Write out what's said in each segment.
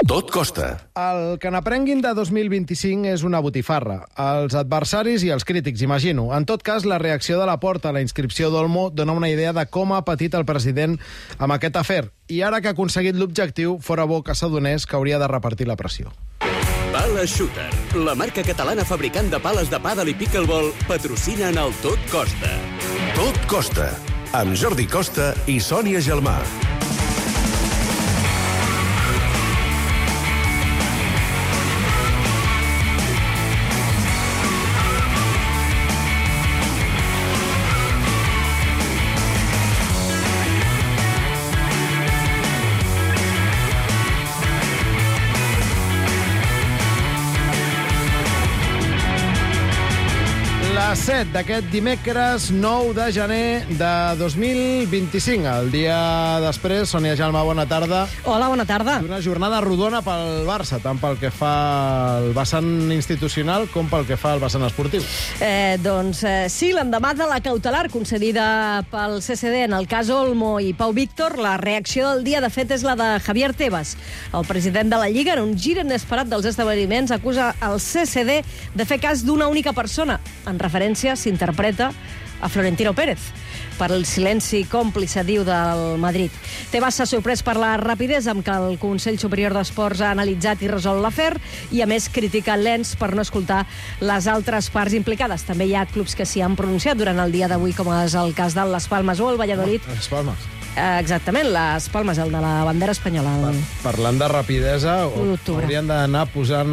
Tot costa. El que n'aprenguin de 2025 és una botifarra. Els adversaris i els crítics, imagino. En tot cas, la reacció de Laporta a la inscripció d'Olmo dona una idea de com ha patit el president amb aquest afer. I ara que ha aconseguit l'objectiu, fora bo que s'adonés que hauria de repartir la pressió. Pala Shooter, la marca catalana fabricant de pales de pàdel i pickleball, patrocina en el Tot Costa. Tot costa. Amb Jordi Costa i Sònia Gelmà. Les 7 d'aquest dimecres 9 de gener de 2025. El dia després, Sònia Gelmà, bona tarda. Hola, bona tarda. Una jornada rodona pel Barça, tant pel que fa al vessant institucional com pel que fa al vessant esportiu. Sí, l'endemà de la cautelar concedida pel CCD en el cas Olmo i Pau Víctor, la reacció del dia, de fet, és la de Javier Tebas. El president de la Lliga, en un gir inesperat dels esdeveniments, acusa el CCD de fer cas d'una única persona. En referència, s'interpreta a Florentino Pérez, per el silenci còmplice, diu, del Madrid. Tebas s'ha sorprès per la rapidesa amb què el Consell Superior d'Esports ha analitzat i resolt l'afer i, a més, critica l'ENS per no escoltar les altres parts implicades. També hi ha clubs que s'hi han pronunciat durant el dia d'avui, com és el cas del Las Palmas o el Valladolid. Les Palmes. Exactament, les Palmes, el de la bandera espanyola. Parlant de rapidesa, haurien d'anar posant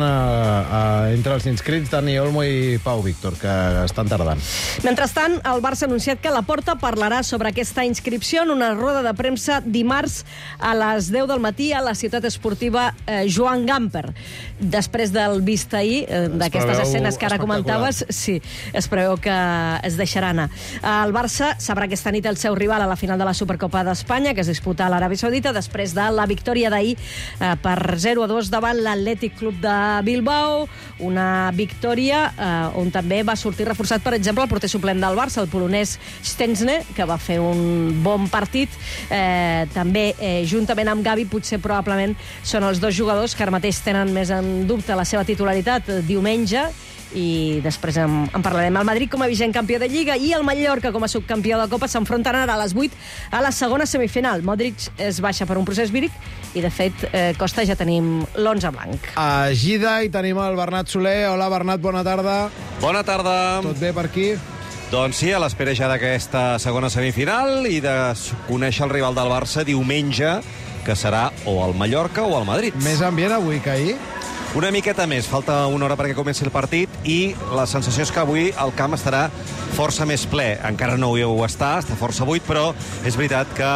entre els inscrits Dani Olmo i Pau Víctor, que estan tardant. Mentrestant, el Barça ha anunciat que Laporta parlarà sobre aquesta inscripció en una roda de premsa dimarts a les 10 del matí a la ciutat esportiva Joan Gamper. Després del vist ahir, d'aquestes escenes que ara comentaves, sí, es preveu que es deixarà anar. El Barça sabrà aquesta nit el seu rival a la final de la Supercopa d'Espanya, que es disputa a l'Aràbia Saudita, després de la victòria d'ahir per 0-2 davant l'Atlètic Club de Bilbao, una victòria on també va sortir reforçat, per exemple, el porter suplent del Barça, el polonès Szczęsny, que va fer un bon partit. També, juntament amb Gavi, potser probablement són els dos jugadors que ara mateix tenen més en dubte la seva titularitat diumenge, i després en parlarem. El Madrid com a vigent campió de Lliga i el Mallorca com a subcampió de Copa s'enfronten ara a les 8 a la segona semifinal. Modric es baixa per un procés víric i, de fet, Costa, ja tenim l'11 blanc. A Gida hi tenim el Bernat Soler. Hola, Bernat, bona tarda. Bona tarda. Tot bé per aquí? Doncs sí, a l'espera ja d'aquesta segona semifinal i de conèixer el rival del Barça diumenge, que serà o el Mallorca o el Madrid. Més ambient avui que ahir? Una miqueta més, falta una hora perquè comenci el partit i la sensació és que avui el camp estarà força més ple. Encara no ho està força buit, però és veritat que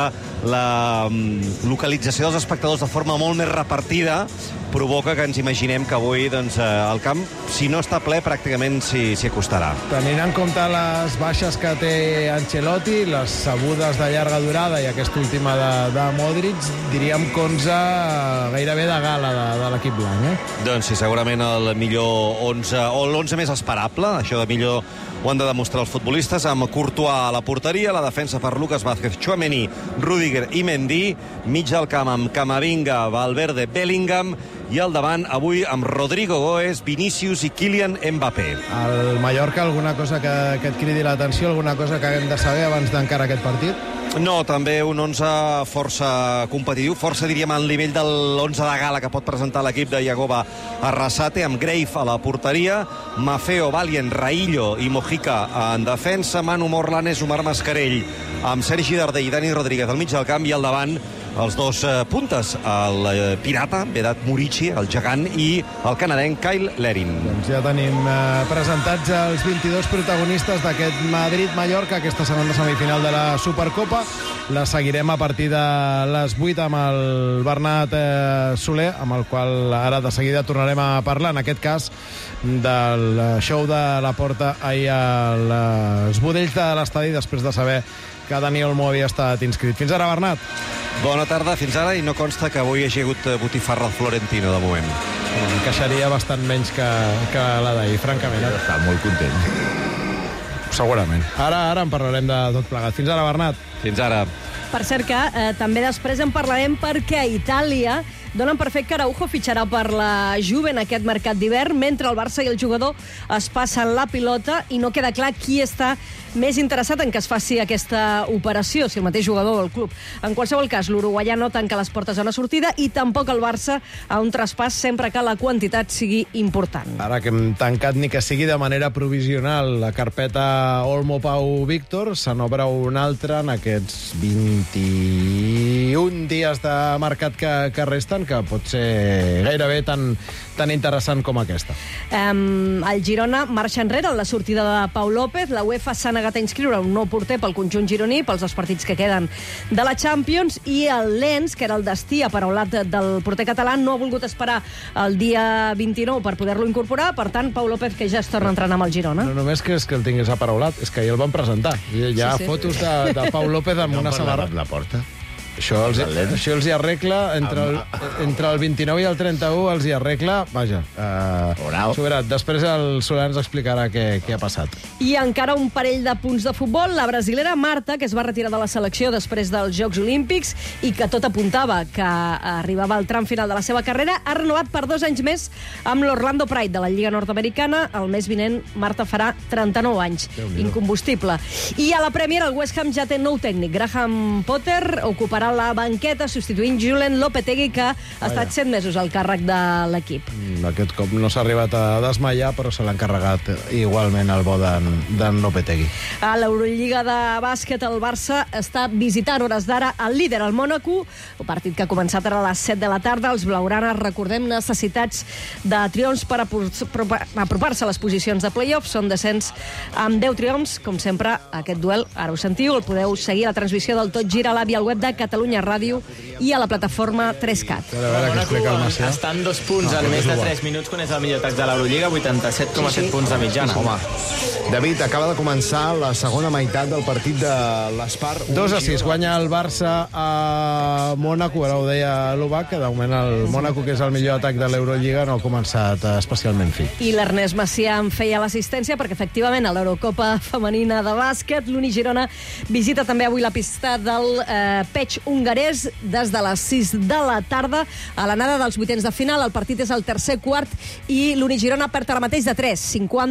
la localització dels espectadors de forma molt més repartida provoca que ens imaginem que avui el camp, si no està ple, pràcticament s'hi acostarà. Tenint en compte les baixes que té Ancelotti, les sabudes de llarga durada i aquesta última de Modric, diríem que 11 gairebé de gala de l'equip blanc, Doncs sí, segurament el millor 11, o l'11 més esperable, això de millor ho han de demostrar els futbolistes, amb Courtois a la porteria, la defensa per Lucas Vázquez, Tchouaméni, Rüdiger i Mendy, mig del camp amb Camavinga, Valverde, Bellingham, i al davant avui amb Rodrigo Goes, Vinícius i Kylian Mbappé. Al Mallorca, alguna cosa que et cridi l'atenció, alguna cosa que hem de saber abans d'encarar aquest partit? No, també un 11 força competitiu, força, diríem, al nivell de l'11 de gala que pot presentar l'equip de Yagoba Arrasate, amb Grave a la porteria, Maffeo, Valient, Raillo i Mojica en defensa, Manu Morlanes, Omar Mascarell, amb Sergi Darder i Dani Rodríguez al mig del camp, i al davant els dos puntes, el pirata, Vedat Murici, el gegant, i el canadenc Kyle Lerin. Doncs ja tenim presentats els 22 protagonistes d'aquest Madrid-Mallorca, aquesta segona semifinal de la Supercopa. La seguirem a partir de les 8 amb el Bernat Soler, amb el qual ara de seguida tornarem a parlar, en aquest cas del show de Laporta ahir als budells de l'estadi, després de saber que Dani Olmo havia estat inscrit. Fins ara, Bernat. Bona tarda, fins ara, i no consta que avui hagi hagut botifarra al Florentino, de moment. Encaixaria bastant menys que la d'ahir, francament. Està molt content. Segurament. Ara en parlarem de tot plegat. Fins ara, Bernat. Fins ara. Per cert que també després en parlarem perquè a Itàlia donen per fet que Araujo fitxarà per la Juve en aquest mercat d'hivern, mentre el Barça i el jugador es passen la pilota i no queda clar qui està més interessat en que es faci aquesta operació, si el mateix jugador o el club. En qualsevol cas, l'uruguaià no tanca les portes a una sortida i tampoc el Barça a un traspàs sempre que la quantitat sigui important. Ara que hem tancat, ni que sigui de manera provisional, la carpeta Olmo Pau Víctor, se n'obre una altra en aquests 21 dies de mercat que resten, que pot ser gairebé tan interessant com aquesta. El Girona marxa enrere en la sortida de Pau López. La UEFA s'ha negat a inscriure un nou porter pel conjunt gironí pels 2 partits que queden de la Champions, i el Lens, que era el destí aparaulat del porter català, no ha volgut esperar el dia 29 per poder-lo incorporar. Per tant, Pau López, que ja es torna a entrenar amb el Girona. No només que és que el tingués aparaulat, és que ja el van presentar. Hi ha fotos de Pau López amb una samarreta. La porta. Això els hi arregla, entre el 29 i el 31 els hi arregla, vaja. Després el Soler ens explicarà què ha passat. I encara un parell de punts de futbol. La brasilera Marta, que es va retirar de la selecció després dels Jocs Olímpics i que tot apuntava que arribava al tram final de la seva carrera, ha renovat per 2 anys més amb l'Orlando Pride de la Lliga Nord-Americana. El mes vinent Marta farà 39 anys. Incombustible. I a la Premier el West Ham ja té nou tècnic. Graham Potter ocuparà la banqueta substituint Julen Lopetegui, que ha estat 7 mesos al càrrec de l'equip. Aquest cop no s'ha arribat a desmaiar, però se l'ha encarregat igualment el bo d'en Lopetegui. A l'Eurolliga de bàsquet, el Barça està visitant hores d'ara el líder, el Mònaco, un partit que ha començat ara a les 7 de la tarda. Els blaugranes, recordem, necessitats de triomfs per apropar-se a les posicions de play-off. Són descens amb 10 triomfs. Com sempre, aquest duel, ara ho sentiu, el podeu seguir a la transmissió del Tot Gira a l'AVI al web de Catalunya Ràdio i a la plataforma 3CAT. Està en 2 punts en més de 3 minuts quan és el millor atac de l'Eurolliga, 87,7 punts de mitjana. Home, David, acaba de començar la segona meitat del partit de l'Espar. 2-6, guanya el Barça a Mònaco, ara ho deia l'Ubac, que de moment el Mònaco, que és el millor atac de l'Eurolliga, no ha començat especialment fi. I l'Ernest Macià en feia l'assistència perquè, efectivament, a l'Eurocopa femenina de bàsquet, l'Uni Girona visita també avui la pista del Pech hongarès des de les 6 de la tarda a l'anada dels vuitens de final. El partit és el tercer quart i l'Uni Girona perd ara mateix de 3,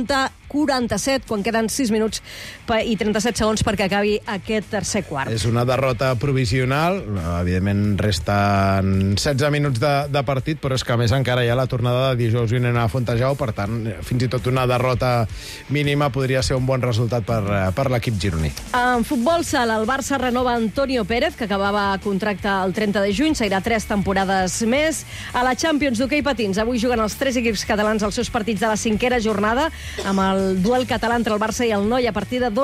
50-47, quan queden 6 minuts i 37 segons perquè acabi aquest tercer quart. És una derrota provisional, evidentment resten 16 minuts de partit, però és que a més encara hi ha la tornada de dijous vinent a Fontejau, per tant, fins i tot una derrota mínima podria ser un bon resultat per l'equip gironí. En futbol sala, el Barça renova Antonio Pérez, que acabava contracte el 30 de juny, seguirà 3 temporades més. A la Champions d'hoquei patins, avui juguen els 3 equips catalans els seus partits de la 5a jornada, amb el duel català entre el Barça i el Noi a partir de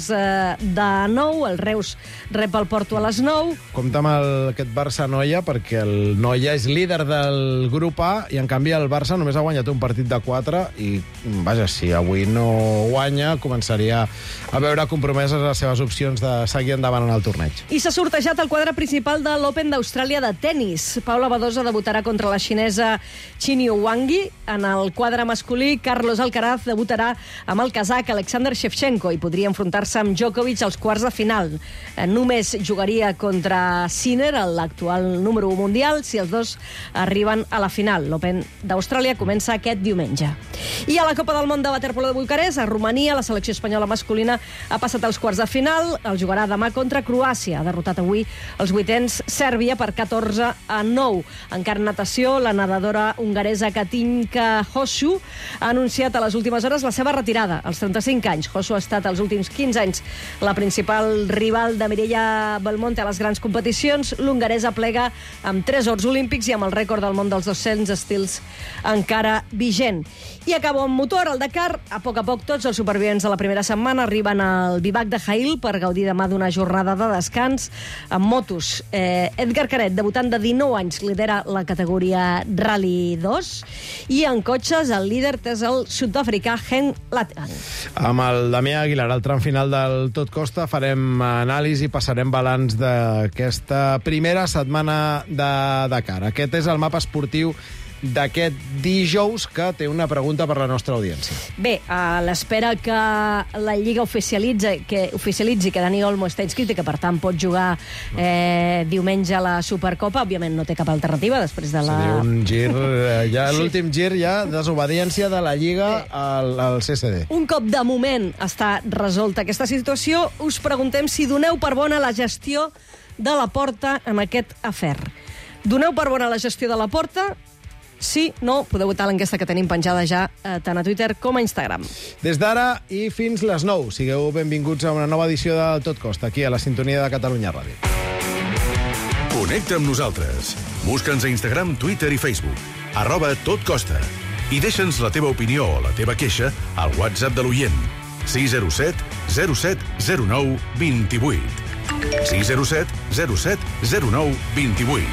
8:45. El Reus rep el Porto a les 9. Compte amb aquest Barça-Noia, perquè el Noia és líder del grup A i, en canvi, el Barça només ha guanyat un partit de 4 i, vaja, si avui no guanya, començaria a veure compromeses les seves opcions de seguir endavant en el torneig. I s'ha sortejat el quadre principal de l'Open d'Austràlia de tennis. Paula Badosa debutarà contra la xinesa Chinyu Wangi. En el quadre masculí, Carlos Alcaraz debutarà amb el kazakh Alexander Shevchenko i podria enfrontar-se amb Djokovic als quarts de final. Només jugaria contra Sinner, l'actual número 1 mundial, si els dos arriben a la final. L'Open d'Austràlia comença aquest diumenge. I a la Copa del Món de waterpolo de Bucarest, a Romania, la selecció espanyola masculina ha passat als quarts de final. El jugarà demà contra Croàcia. Ha derrotat avui els vuitens Sèrbia per 14-9. Encara en natació, la nedadora hongaresa Katinka Hosszu ha anunciat a les últimes hores la seva retirada, als 35 anys. Hosszu ha estat els últims 15 anys la principal rival de Mireia Belmonte a les grans competicions. L'hongaresa plega amb 3 ors olímpics i amb el rècord del món dels 200 estils encara vigent. I acabo amb motor, el Dakar. A poc tots els supervivents de la primera setmana arriben al Bivac de Jail per gaudir demà d'una jornada de descans amb motos. Edgar Caret, debutant de 19 anys, lidera la categoria Rally 2 i en cotxes el líder és el sud-africà Hen Latgan. Amb el Damià Aguilar, al tram final del Tot Costa, farem anàlisi i passarem balanç d'aquesta primera setmana de Dakar. Aquest és el mapa esportiu d'aquest dijous, que té una pregunta per la nostra audiència. Bé, a l'espera que la Lliga oficialitzi que Dani Olmo està inscrit i que, per tant, pot jugar diumenge a la Supercopa, òbviament no té cap alternativa després de la... Seria un gir, l'últim gir ja, desobediència de la Lliga al CCD. Un cop de moment està resolta aquesta situació, us preguntem si doneu per bona la gestió de Laporta en aquest afer. Doneu per bona la gestió de Laporta? Sí, no, podeu votar l'enquesta que tenim penjada ja tant a Twitter com a Instagram. Des d'ara i fins les 9, sigueu benvinguts a una nova edició de Tot Costa, aquí a la sintonia de Catalunya Ràdio. Connecta amb nosaltres. Busca'ns a Instagram, Twitter i Facebook. @totcosta. I deixa'ns la teva opinió o la teva queixa al WhatsApp de l'oient. 607 07 09 28. 607 07 09 28.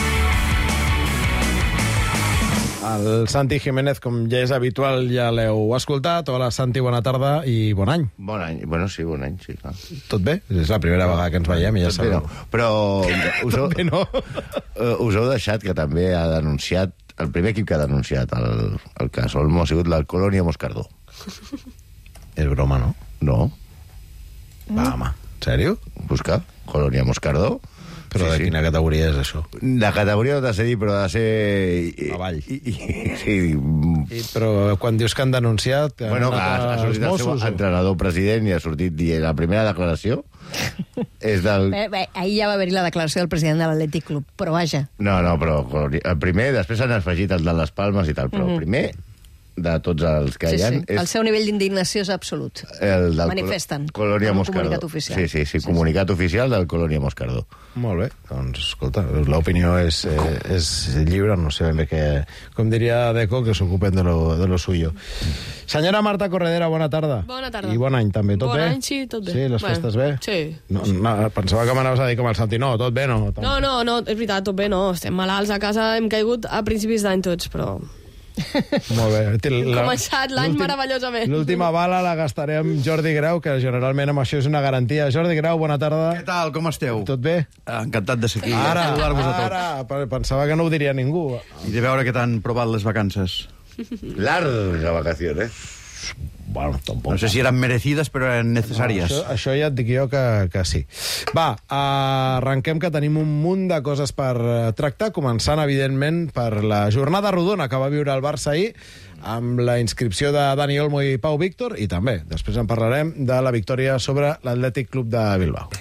El Santi Jiménez, com ja és habitual, ja l'heu escoltat. Hola, Santi, bona tarda i bon any. Bon any. Bueno, sí, bon any, sí, clar. Tot bé? És la primera vegada que ens veiem i ja sabeu. No. Però Tot bé, no? us heu deixat que també ha denunciat, el primer equip que ha denunciat el cas Olmo ha sigut la Colònia Moscardó. És broma, no? No. Va, home, en sèrio? Busca, Colònia Moscardó. Però de quina categoria és això? La categoria no t'ha de dir, però ha de ser... Avall. Sí. Però quan dius que han denunciat... Bueno, ha sortit el seu entrenador president i ha sortit dient la primera declaració és del... Bé, ahir ja va haver-hi la declaració del president de l'Atlètic Club, però vaja. No, però el primer, després han afegit el de les Palmes i tal, però el primer de tots els que hi ha... Sí. El seu nivell d'indignació és absolut. El del Manifesten. Colònia Moscardó. Comunicat oficial. Sí, comunicat oficial del Colònia Moscardó. Molt bé, doncs, escolta, l'opinió és lliure, no sé ben bé què... Com diria Deco, que s'ocupen de lo suyo. Senyora Marta Corredera, bona tarda. Bona tarda. I bon any, també. Tot bé? Bon any, sí, tot bé. Sí, les festes bé? Sí. No, pensava que m'anaves a dir com el Santi. No, tot bé, no? No, és veritat, tot bé, no. Estem malalts a casa, hem caigut a principis d'any tots, però... Molt bé. Hem començat l'any meravellosament. L'última bala la gastaré amb Jordi Grau, que generalment amb això és una garantia. Jordi Grau, bona tarda. Què tal, com esteu? Tot bé? Encantat de ser aquí. Ara, pensava que no ho diria ningú. I de veure què t'han provat les vacances. Larga vacaciones. Bueno, tampoc. No sé si eren merecides, però eren necessàries. No, això ja et dic jo que sí. Va, arrenquem, que tenim un munt de coses per tractar, començant, evidentment, per la jornada rodona que va viure el Barça ahir, amb la inscripció de Dani Olmo i Pau Víctor, i també, després en parlarem de la victòria sobre l'Atlètic Club de Bilbao.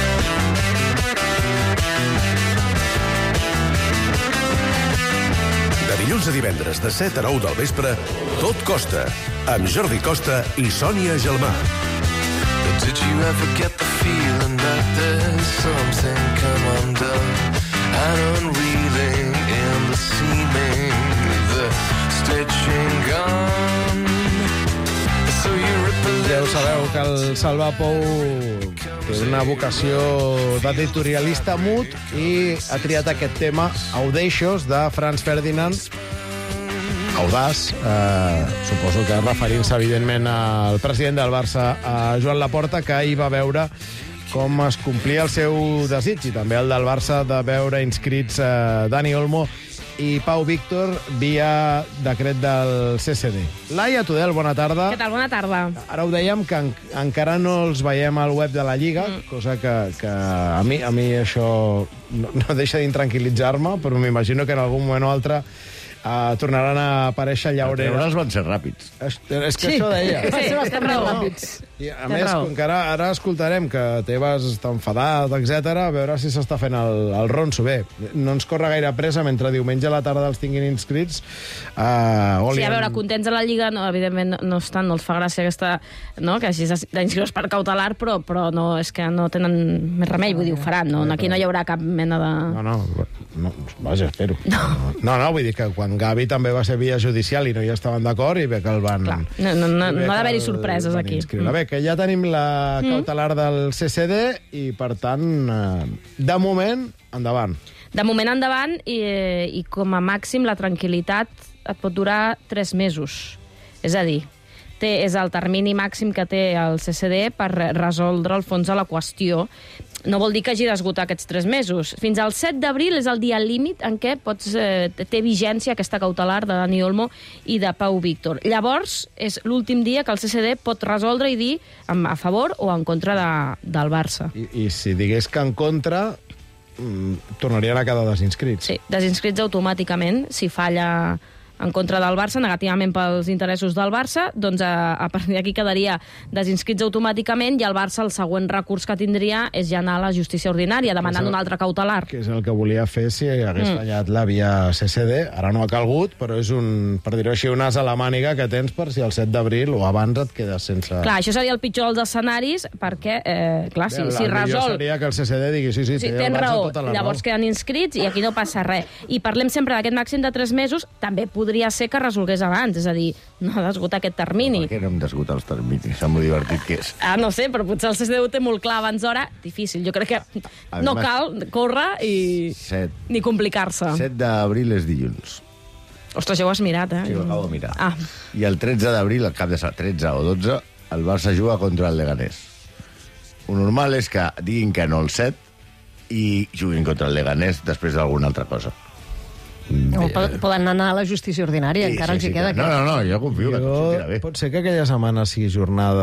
Dilluns a divendres de 7 a 9 del vespre, Tot Costa, amb Jordi Costa i Sònia Gelmà. Did you ever get the feeling that there's something come undone and unreeling in the seaming, the stitching gone? So you rip a Ja ho sabeu, que el Salva Pou té una vocació d'editorialista mut i ha triat aquest tema, Audacious, de Franz Ferdinand. Audaç, suposo que referint-se, evidentment, al president del Barça, a Joan Laporta, que ahir va veure com es complia el seu desig, i també el del Barça, de veure inscrits Dani Olmo i Pau Víctor via decret del CCD. Laia Tudel, bona tarda. Què tal? Bona tarda. Ara ho dèiem, que encara no els veiem al web de la Lliga, cosa que a mi això no deixa d'intranquil·litzar-me, però m'imagino que en algun moment o altre tornaran a aparèixer allà on Els van ser ràpids. És que això deia. Sí, estem ràpids. I a més, com que ara escoltarem que Tebas està enfadat, etc., a veure si s'està fent el ronso. Bé, no ens corre gaire pressa, mentre diumenge a la tarda els tinguin inscrits. Sí, a veure, contents a la Lliga, no, evidentment no estan, no els fa gràcia aquesta, no, que hagi d'inscriure per cautelar, però no, és que no tenen més remei, vull dir, ho faran, no? Aquí no hi haurà cap mena de... No, vaja, espero. No, vull dir que quan Gavi també va ser via judicial i no hi estaven d'acord, i bé que el van... Clar, no ha d'haver-hi sorpreses aquí. Bé, que ja tenim la cautelar del CCD i, per tant, de moment, endavant. De moment endavant i com a màxim la tranquil·litat et pot durar 3 mesos. És a dir, és el termini màxim que té el CCD per resoldre el fons de la qüestió. no vol dir que hagi d'esgotar aquests 3 mesos. Fins al 7 d'abril és el dia límit en què té vigència aquesta cautelar de Dani Olmo i de Pau Víctor. Llavors, és l'últim dia que el CCD pot resoldre i dir a favor o en contra del Barça. I si digués que en contra, tornarien a quedar desinscrits. Sí, desinscrits automàticament, si falla en contra del Barça, negativament pels interessos del Barça, doncs a partir d'aquí quedaria desinscrits automàticament i el Barça el següent recurs que tindria és ja anar a la justícia ordinària, demanant un altre cautelar. Que és el que volia fer si hagués fallat la via CCD. Ara no ha calgut, però és per dir-ho així, un as a la màniga que tens per si el 7 d'abril o abans et quedes sense... Clar, això seria el pitjor dels escenaris, perquè, clar, si resol... seria que el CCD digui, sí, tens raó, llavors queden inscrits i aquí no passa res. I parlem sempre d'aquest màxim de 3 mesos, també podria ser que resolgués abans, és a dir, no ha d'esgotar aquest termini. Per què no hem d'esgotar els terminis? Sap molt divertit que és. No sé, però potser el CCD ho té molt clar abans d'hora. Difícil, jo crec que no cal córrer ni complicar-se. 7 d'abril és dilluns. Ostres, ja ho has mirat, Sí, ho acabo de mirar. Ah. I el 13 d'abril, al cap de 13 o 12, el Barça juga contra el Leganés. Ho normal és que diguin que no el 7 i juguin contra el Leganés després d'alguna altra cosa. O poden anar a la justícia ordinària, encara els hi queda. No, jo confio que tot sortirà bé. Pot ser que aquella setmana sigui jornada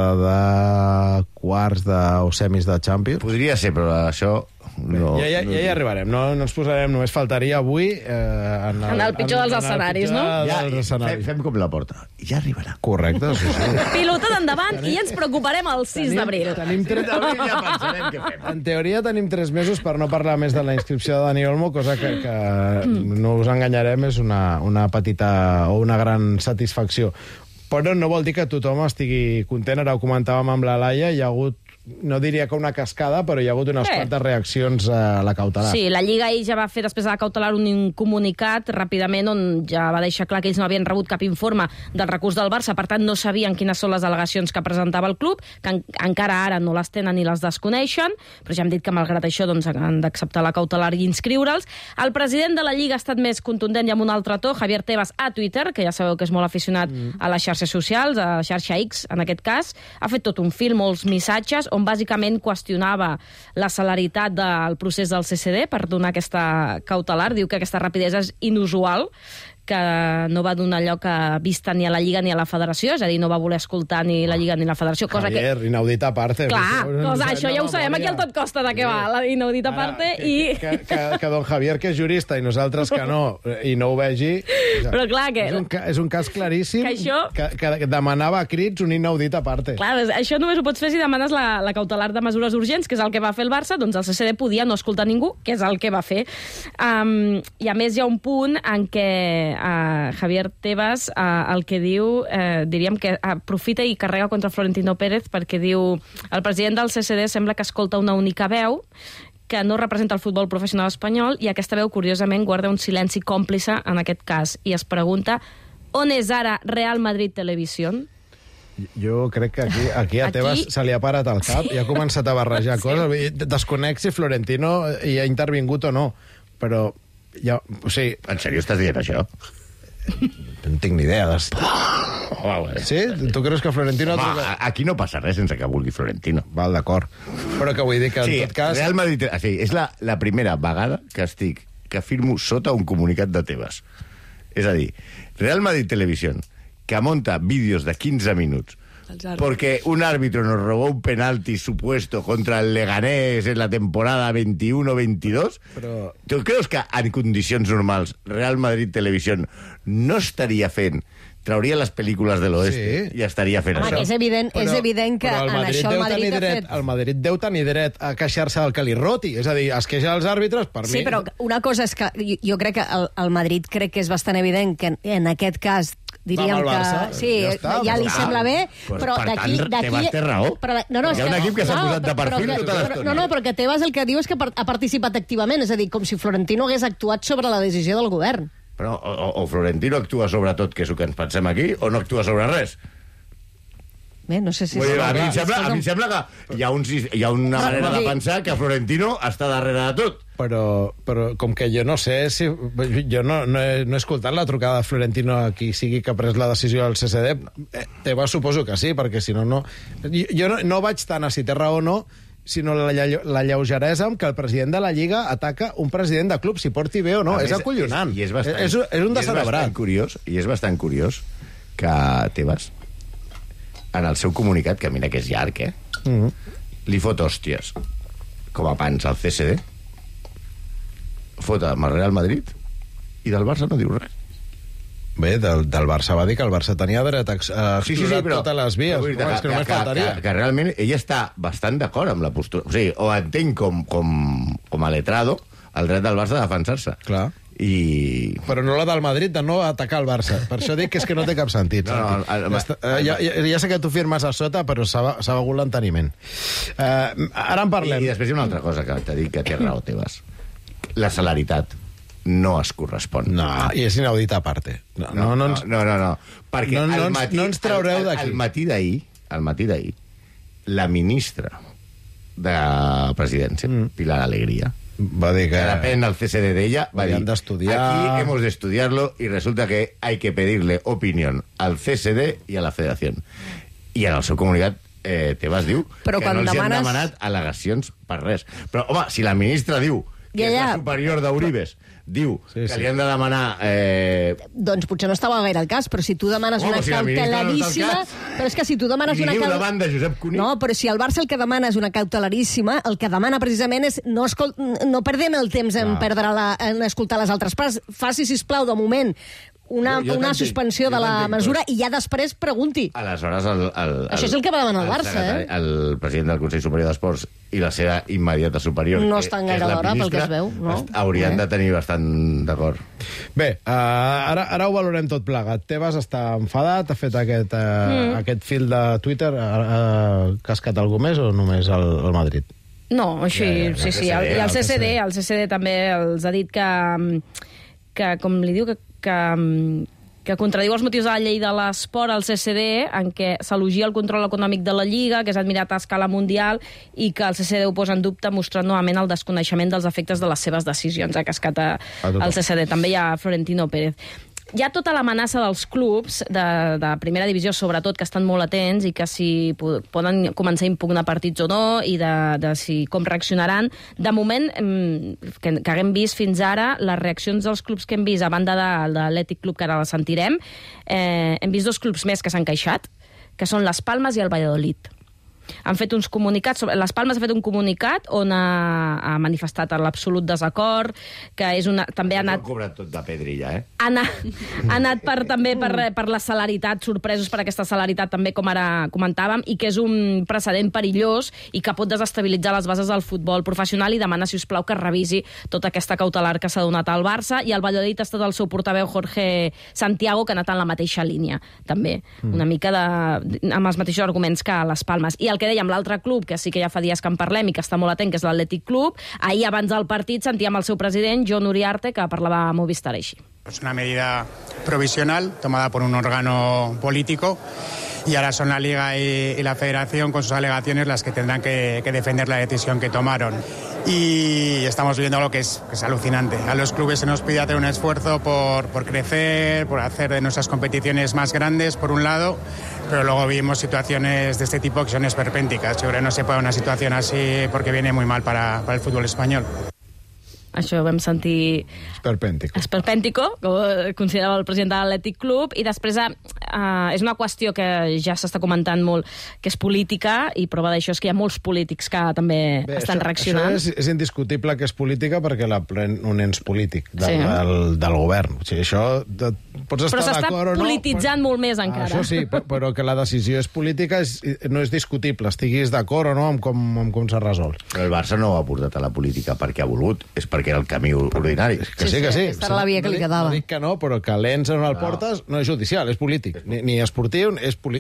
de quarts o semis de Champions? Podria ser, però això... Ja hi arribarem, no ens posarem, només faltaria avui en el pitjor dels escenaris, no? Fem com la porta, ja arribarà. Correcte, sí. Pilota d'endavant i ens preocuparem el 6 d'abril. Tenim 3 d'abril, ja pensarem què fem. En teoria tenim 3 mesos per no parlar més de la inscripció de Dani Olmo, cosa que no us enganyarem, és una petita o una gran satisfacció. Però no vol dir que tothom estigui content. Ara ho comentàvem amb la Laia, hi ha hagut, no diria que una cascada, però hi ha hagut unes quantes reaccions a la cautelar. Sí, la Lliga ahir ja va fer, després de la cautelar, un comunicat ràpidament on ja va deixar clar que ells no havien rebut cap informe del recurs del Barça, per tant no sabien quines són les al·legacions que presentava el club, que encara ara no les tenen ni les desconeixen, però ja hem dit que malgrat això doncs, han d'acceptar la cautelar i inscriure'ls. El president de la Lliga ha estat més contundent i amb un altre to, Javier Tebas, a Twitter, que ja sabeu que és molt aficionat a les xarxes socials, a la xarxa X, en aquest cas, ha fet tot un fil, molts missatges, on bàsicament qüestionava la celeritat del procés del CCD per donar aquesta cautelar. Diu que aquesta rapidesa és inusual, que no va donar lloc a vista ni a la Lliga ni a la Federació, és a dir, no va voler escoltar ni la Lliga ni la Federació. Cosa Javier, inaudita parte. Clar, això ja ho sabem aquí al Tot Costa de què va, la inaudita parte. Que don Javier, que és jurista, i nosaltres que no, i no ho vegi... Però clar, que... És un cas claríssim que demanava a crits una inaudita parte. Clar, això només ho pots fer si demanes la cautelar de mesures urgents, que és el que va fer el Barça, doncs el CCD podia no escoltar ningú, que és el que va fer. I a més hi ha un punt en què Javier Tebas el que diu, diríem que aprofita i carrega contra Florentino Pérez perquè diu el president del CCD sembla que escolta una única veu que no representa el futbol professional espanyol i aquesta veu, curiosament, guarda un silenci còmplice en aquest cas i es pregunta on és ara Real Madrid Televisió? Jo crec que aquí a Tebas se li ha parat el cap i ha començat a barrejar coses. Desconec si Florentino hi ha intervingut o no, però... O sigui, en sèrio estàs dient això? No tinc ni idea. Sí? Tu creus que Florentino... Aquí no passa res sense que vulgui Florentino. Val, d'acord. Però que vull dir que en tot cas... Real Madrid... És la primera vegada que firmo sota un comunicat de Tebas. És a dir, Real Madrid Televisió, que munta vídeos de 15 minuts porque un árbitro nos robó un penalti supuesto contra el Leganés en la temporada 21-22. Però... Tu creus que en condicions normals Real Madrid Televisió no estaria fent, trauria les pel·lícules de l'Oeste i estaria fent això? És evident que en això el Madrid ha fet... El Madrid deu tenir dret a queixar-se del que li roti, és a dir, es queixa dels àrbitres, per mi... Sí, però una cosa és que jo crec que el Madrid crec que és bastant evident que en aquest cas diríem que... Sí, ja li sembla bé, però d'aquí... Tebas té raó. Hi ha un equip que s'ha posat de perfil tota l'estona. No, però que Tebas el que diu és que ha participat activament, és a dir, com si Florentino hagués actuat sobre la decisió del govern. Però o Florentino actua sobre tot, que és el que ens pensem aquí, o no actua sobre res. Bé, no sé si... A mi em sembla que hi ha una manera de pensar que Florentino està darrere de tot. Però com que jo no sé si... Jo no he escoltat la trucada de Florentino a qui sigui que ha pres la decisió del CCD. Tebas suposo que sí, perquè si no... Jo no vaig tant a si té raó o no, sinó la lleugeresa amb què el president de la Lliga ataca un president de club, si porti bé o no. És acollonant. I és bastant, és un descerebrat. I és bastant curiós que Tebas, en el seu comunicat, que mira que és llarg, li fot hòsties com a pans al CSD, fot amb el Real Madrid, i del Barça no diu res. Bé, del Barça va dir que el Barça tenia dret a explorar totes les vies. Que realment ell està bastant d'acord amb la postura. O sigui, o entenc com a letrado el dret del Barça a defensar-se. Clar. Però no la del Madrid de no atacar el Barça. Per això dic que és que no té cap sentit. Ja sé que tu firmes a sota, però s'ha begut l'enteniment. Ara en parlem. I després hi ha una altra cosa que t'ha dit que té raó, Tebas. La celeritat no es correspon. No, i és inaudit a parte. No. Perquè no ens traureu d'aquí. Al matí d'ahir, la ministra de Presidència, Pilar Alegría, va dir que depèn del CSD d'ella, va dir, aquí hemos de estudiarlo y resulta que hay que pedirle opinión al CSD y a la Federación. I en el seu comunicat Tebas diu que no els han demanat al·legacions per res. Però, home, si la ministra diu que és la superior d'Uribes, diu que li han de demanar... Doncs potser no estava gaire el cas, però si tu demanes una cautelaríssima... Però és que si tu demanes una cautelaríssima... davant de Josep Cuní. No, però si el Barça el que demana és una cautelaríssima, el que demana precisament és no perdem el temps en escoltar les altres parts. Faci, sisplau, de moment, una suspensió de la mesura i ja després pregunti. Aleshores, això és el que va demanar el Barça, el president del Consell Superior d'Esports i la seva immediata superior, no estan gaire d'hora, pel que es veu. Haurien de tenir bastant d'acord. Bé, ara ho valorem tot plegat. Tebas està enfadat, ha fet aquest fil de Twitter, ha cascat algú més o només el Madrid? No, així, sí. I el CSD també els ha dit que com li diu, que contradiu els motius de la llei de l'esport al CSD, en què s'elogia el control econòmic de la Lliga, que és admirat a escala mundial, i que el CSD ho posa en dubte, mostrant novament el desconeixement dels efectes de les seves decisions. Ha cascat el CSD. També hi ha Florentino Pérez. Hi ha tota l'amenaça dels clubs de primera divisió, sobretot, que estan molt atents i que si poden començar a impugnar partits o no i de si com reaccionaran. De moment, que haguem vist fins ara, les reaccions dels clubs que hem vist, a banda de l'Atlètic Club, que ara la sentirem, hem vist 2 clubs més que s'han queixat, que són les Palmes i el Valladolid. Han fet uns comunicats, les Palmes ha fet un comunicat on ha manifestat l'absolut desacord, que és també ha anat... No cobrat tot de pedrilla, Ha anat també per la celeritat, sorpresos per aquesta celeritat també, com ara comentàvem, i que és un precedent perillós i que pot desestabilitzar les bases del futbol professional, i demana, si us plau, que revisi tota aquesta cautelar que s'ha donat al Barça. I el Valladolid ha estat el seu portaveu, Jorge Santiago, que ha anat en la mateixa línia, també, una mica amb els mateixos arguments que les Palmes. I el que dèiem, l'altre club, que sí que ja fa dies que en parlem i que està molt atent, que és l'Atlètic Club, ahir abans del partit sentíem el seu president, Jon Uriarte, que parlava a Movistar així. Es una medida provisional tomada por un órgano político y ahora son la Liga y la Federación con sus alegaciones las que tendrán que defender la decisión que tomaron. Y estamos viendo algo que es alucinante. A los clubes se nos pide hacer un esfuerzo por crecer, por hacer de nuestras competiciones más grandes, por un lado, pero luego vivimos situaciones de este tipo que son esperpénticas. Yo creo que no se puede una situación así porque viene muy mal para el fútbol español. Això ho vam sentir... Esperpèntico, que considerava el president de l'Atlètic Club, i després és una qüestió que ja s'està comentant molt, que és política, i prova d'això és que hi ha molts polítics que també estan reaccionant. Això és indiscutible que és política perquè la pren un ens polític del govern. O sigui, això pots estar d'acord o no... Però s'està polititzant molt més encara. Això sí, però que la decisió és política no és discutible, estiguis d'acord o no amb com s'ha resolt. Però el Barça no ho ha portat a la política perquè ha volgut, és perquè era el camí ordinari. Que sí. Aquesta era la via que li quedava. No dic que no, però que l'ens on el portes no és judicial, és polític. Ni esportiu,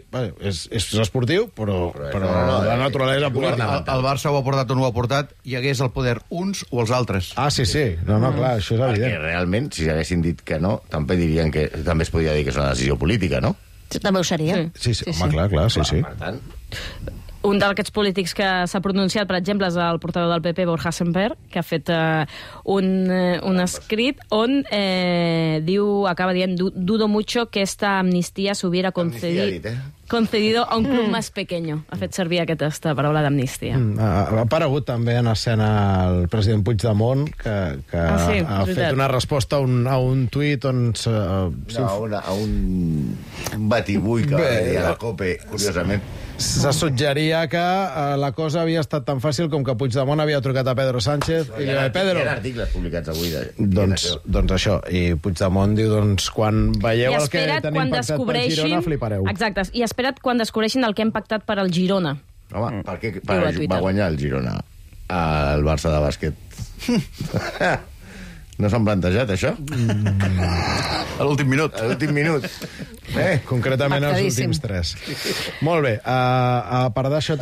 és esportiu, però la naturalesa política. El Barça ho ha portat o no ho ha portat, hi hagués el poder uns o els altres. Ah, sí. No, clar, això és evident. Perquè realment, si haguessin dit que no, també es podria dir que és una decisió política, no? També ho seria. Sí, home, clar, sí. Per tant, Un d'aquests polítics que s'ha pronunciat, per exemple, és el portaveu del PP, Borja Semper, que ha fet un escrit on acaba dient, dudo mucho que esta amnistía se hubiera concedido a un club más pequeño. Ha fet servir aquesta paraula d'amnistia. Ha aparegut també en escena el president Puigdemont, que ha fet una resposta a un tuit on... A un batibull que va dir a la COPE, curiosament. Se suggeria que la cosa havia estat tan fàcil com que Puigdemont havia trucat a Pedro Sánchez i li va dir, Pedro... Hi ha articles publicats avui. Doncs això, i Puigdemont diu, doncs, quan veieu el que tenim pactat per Girona, flipareu. Exacte, i espera't quan descobreixin el que hem pactat per al Girona. Home, perquè va guanyar el Girona al Barça de bàsquet. No s'han plantejat, això? A l'últim minut. A l'últim minut. Concretament els últims 3. Molt bé. A part d'això,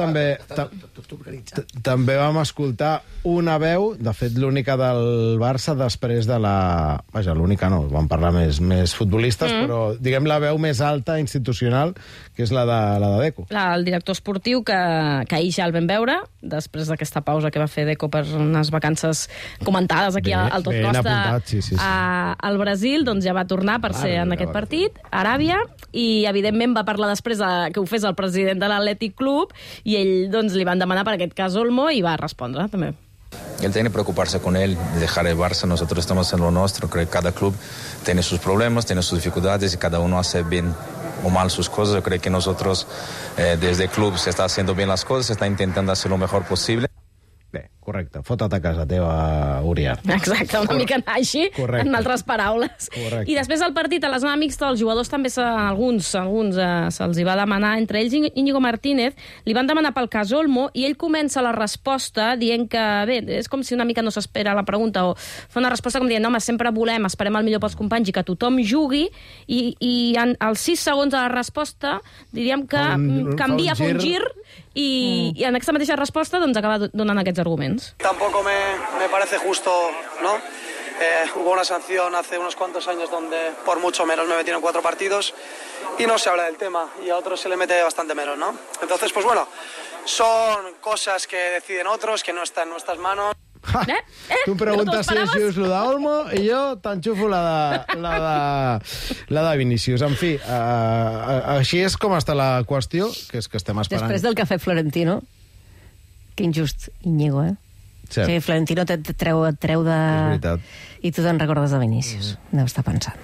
també vam escoltar una veu, de fet, l'única del Barça després de la... Vaja, l'única no, vam parlar més futbolistes, però diguem la veu més alta institucional, que és la de Deco. El director esportiu, que ahir ja el vam veure, després d'aquesta pausa que va fer Deco per unes vacances comentades aquí al Tot Costa al Brasil, doncs ja va tornar per ser en aquest partit, a Aràbia, i evidentment va parlar després que ho fes el president de l'Athletic Club, i ell doncs li van demanar per aquest cas Olmo i va respondre també. Él tiene que preocuparse con él, dejar el Barça, nosotros estamos en lo nuestro, creo que cada club tiene sus problemas, tiene sus dificultades y cada uno hace bien o mal sus cosas. Yo creo que nosotros desde el club se está haciendo bien las cosas, se está intentando hacer lo mejor posible. Bé, correcte. Fota't a casa teva, Uriart. Exacte, una mica anar així, en altres paraules. Correcte. I després del partit, a la zona mixta, els jugadors també, alguns se'ls hi va demanar, entre ells Íñigo Martínez, li van demanar pel cas Olmo, i ell comença la resposta dient que, bé, és com si una mica no s'espera la pregunta, o fa una resposta com dient, home, sempre esperem el millor pels companys i que tothom jugui, i als 6 segons de la resposta, diríem que canvia, fa un gir, i en aquesta mateixa resposta doncs acaba donant aquests arguments. Tampoco me parece justo, ¿no? Hubo una sanción hace unos cuantos años donde por mucho menos me metieron 4 partidos y no se habla del tema, y a otros se le mete bastante menos, ¿no? Entonces, pues bueno, son cosas que deciden otros, que no están en nuestras manos. Tu em preguntes si és just lo d'Olmo i jo t'enxufo la de Vinícius. En fi, així és com està la qüestió, que és que estem esperant. Després del que ha fet Florentino, que injust, Íñigo, Sí. Sí, Florentino et treu de... És veritat. I tu te'n recordes de Vinícius. Deu estar pensant.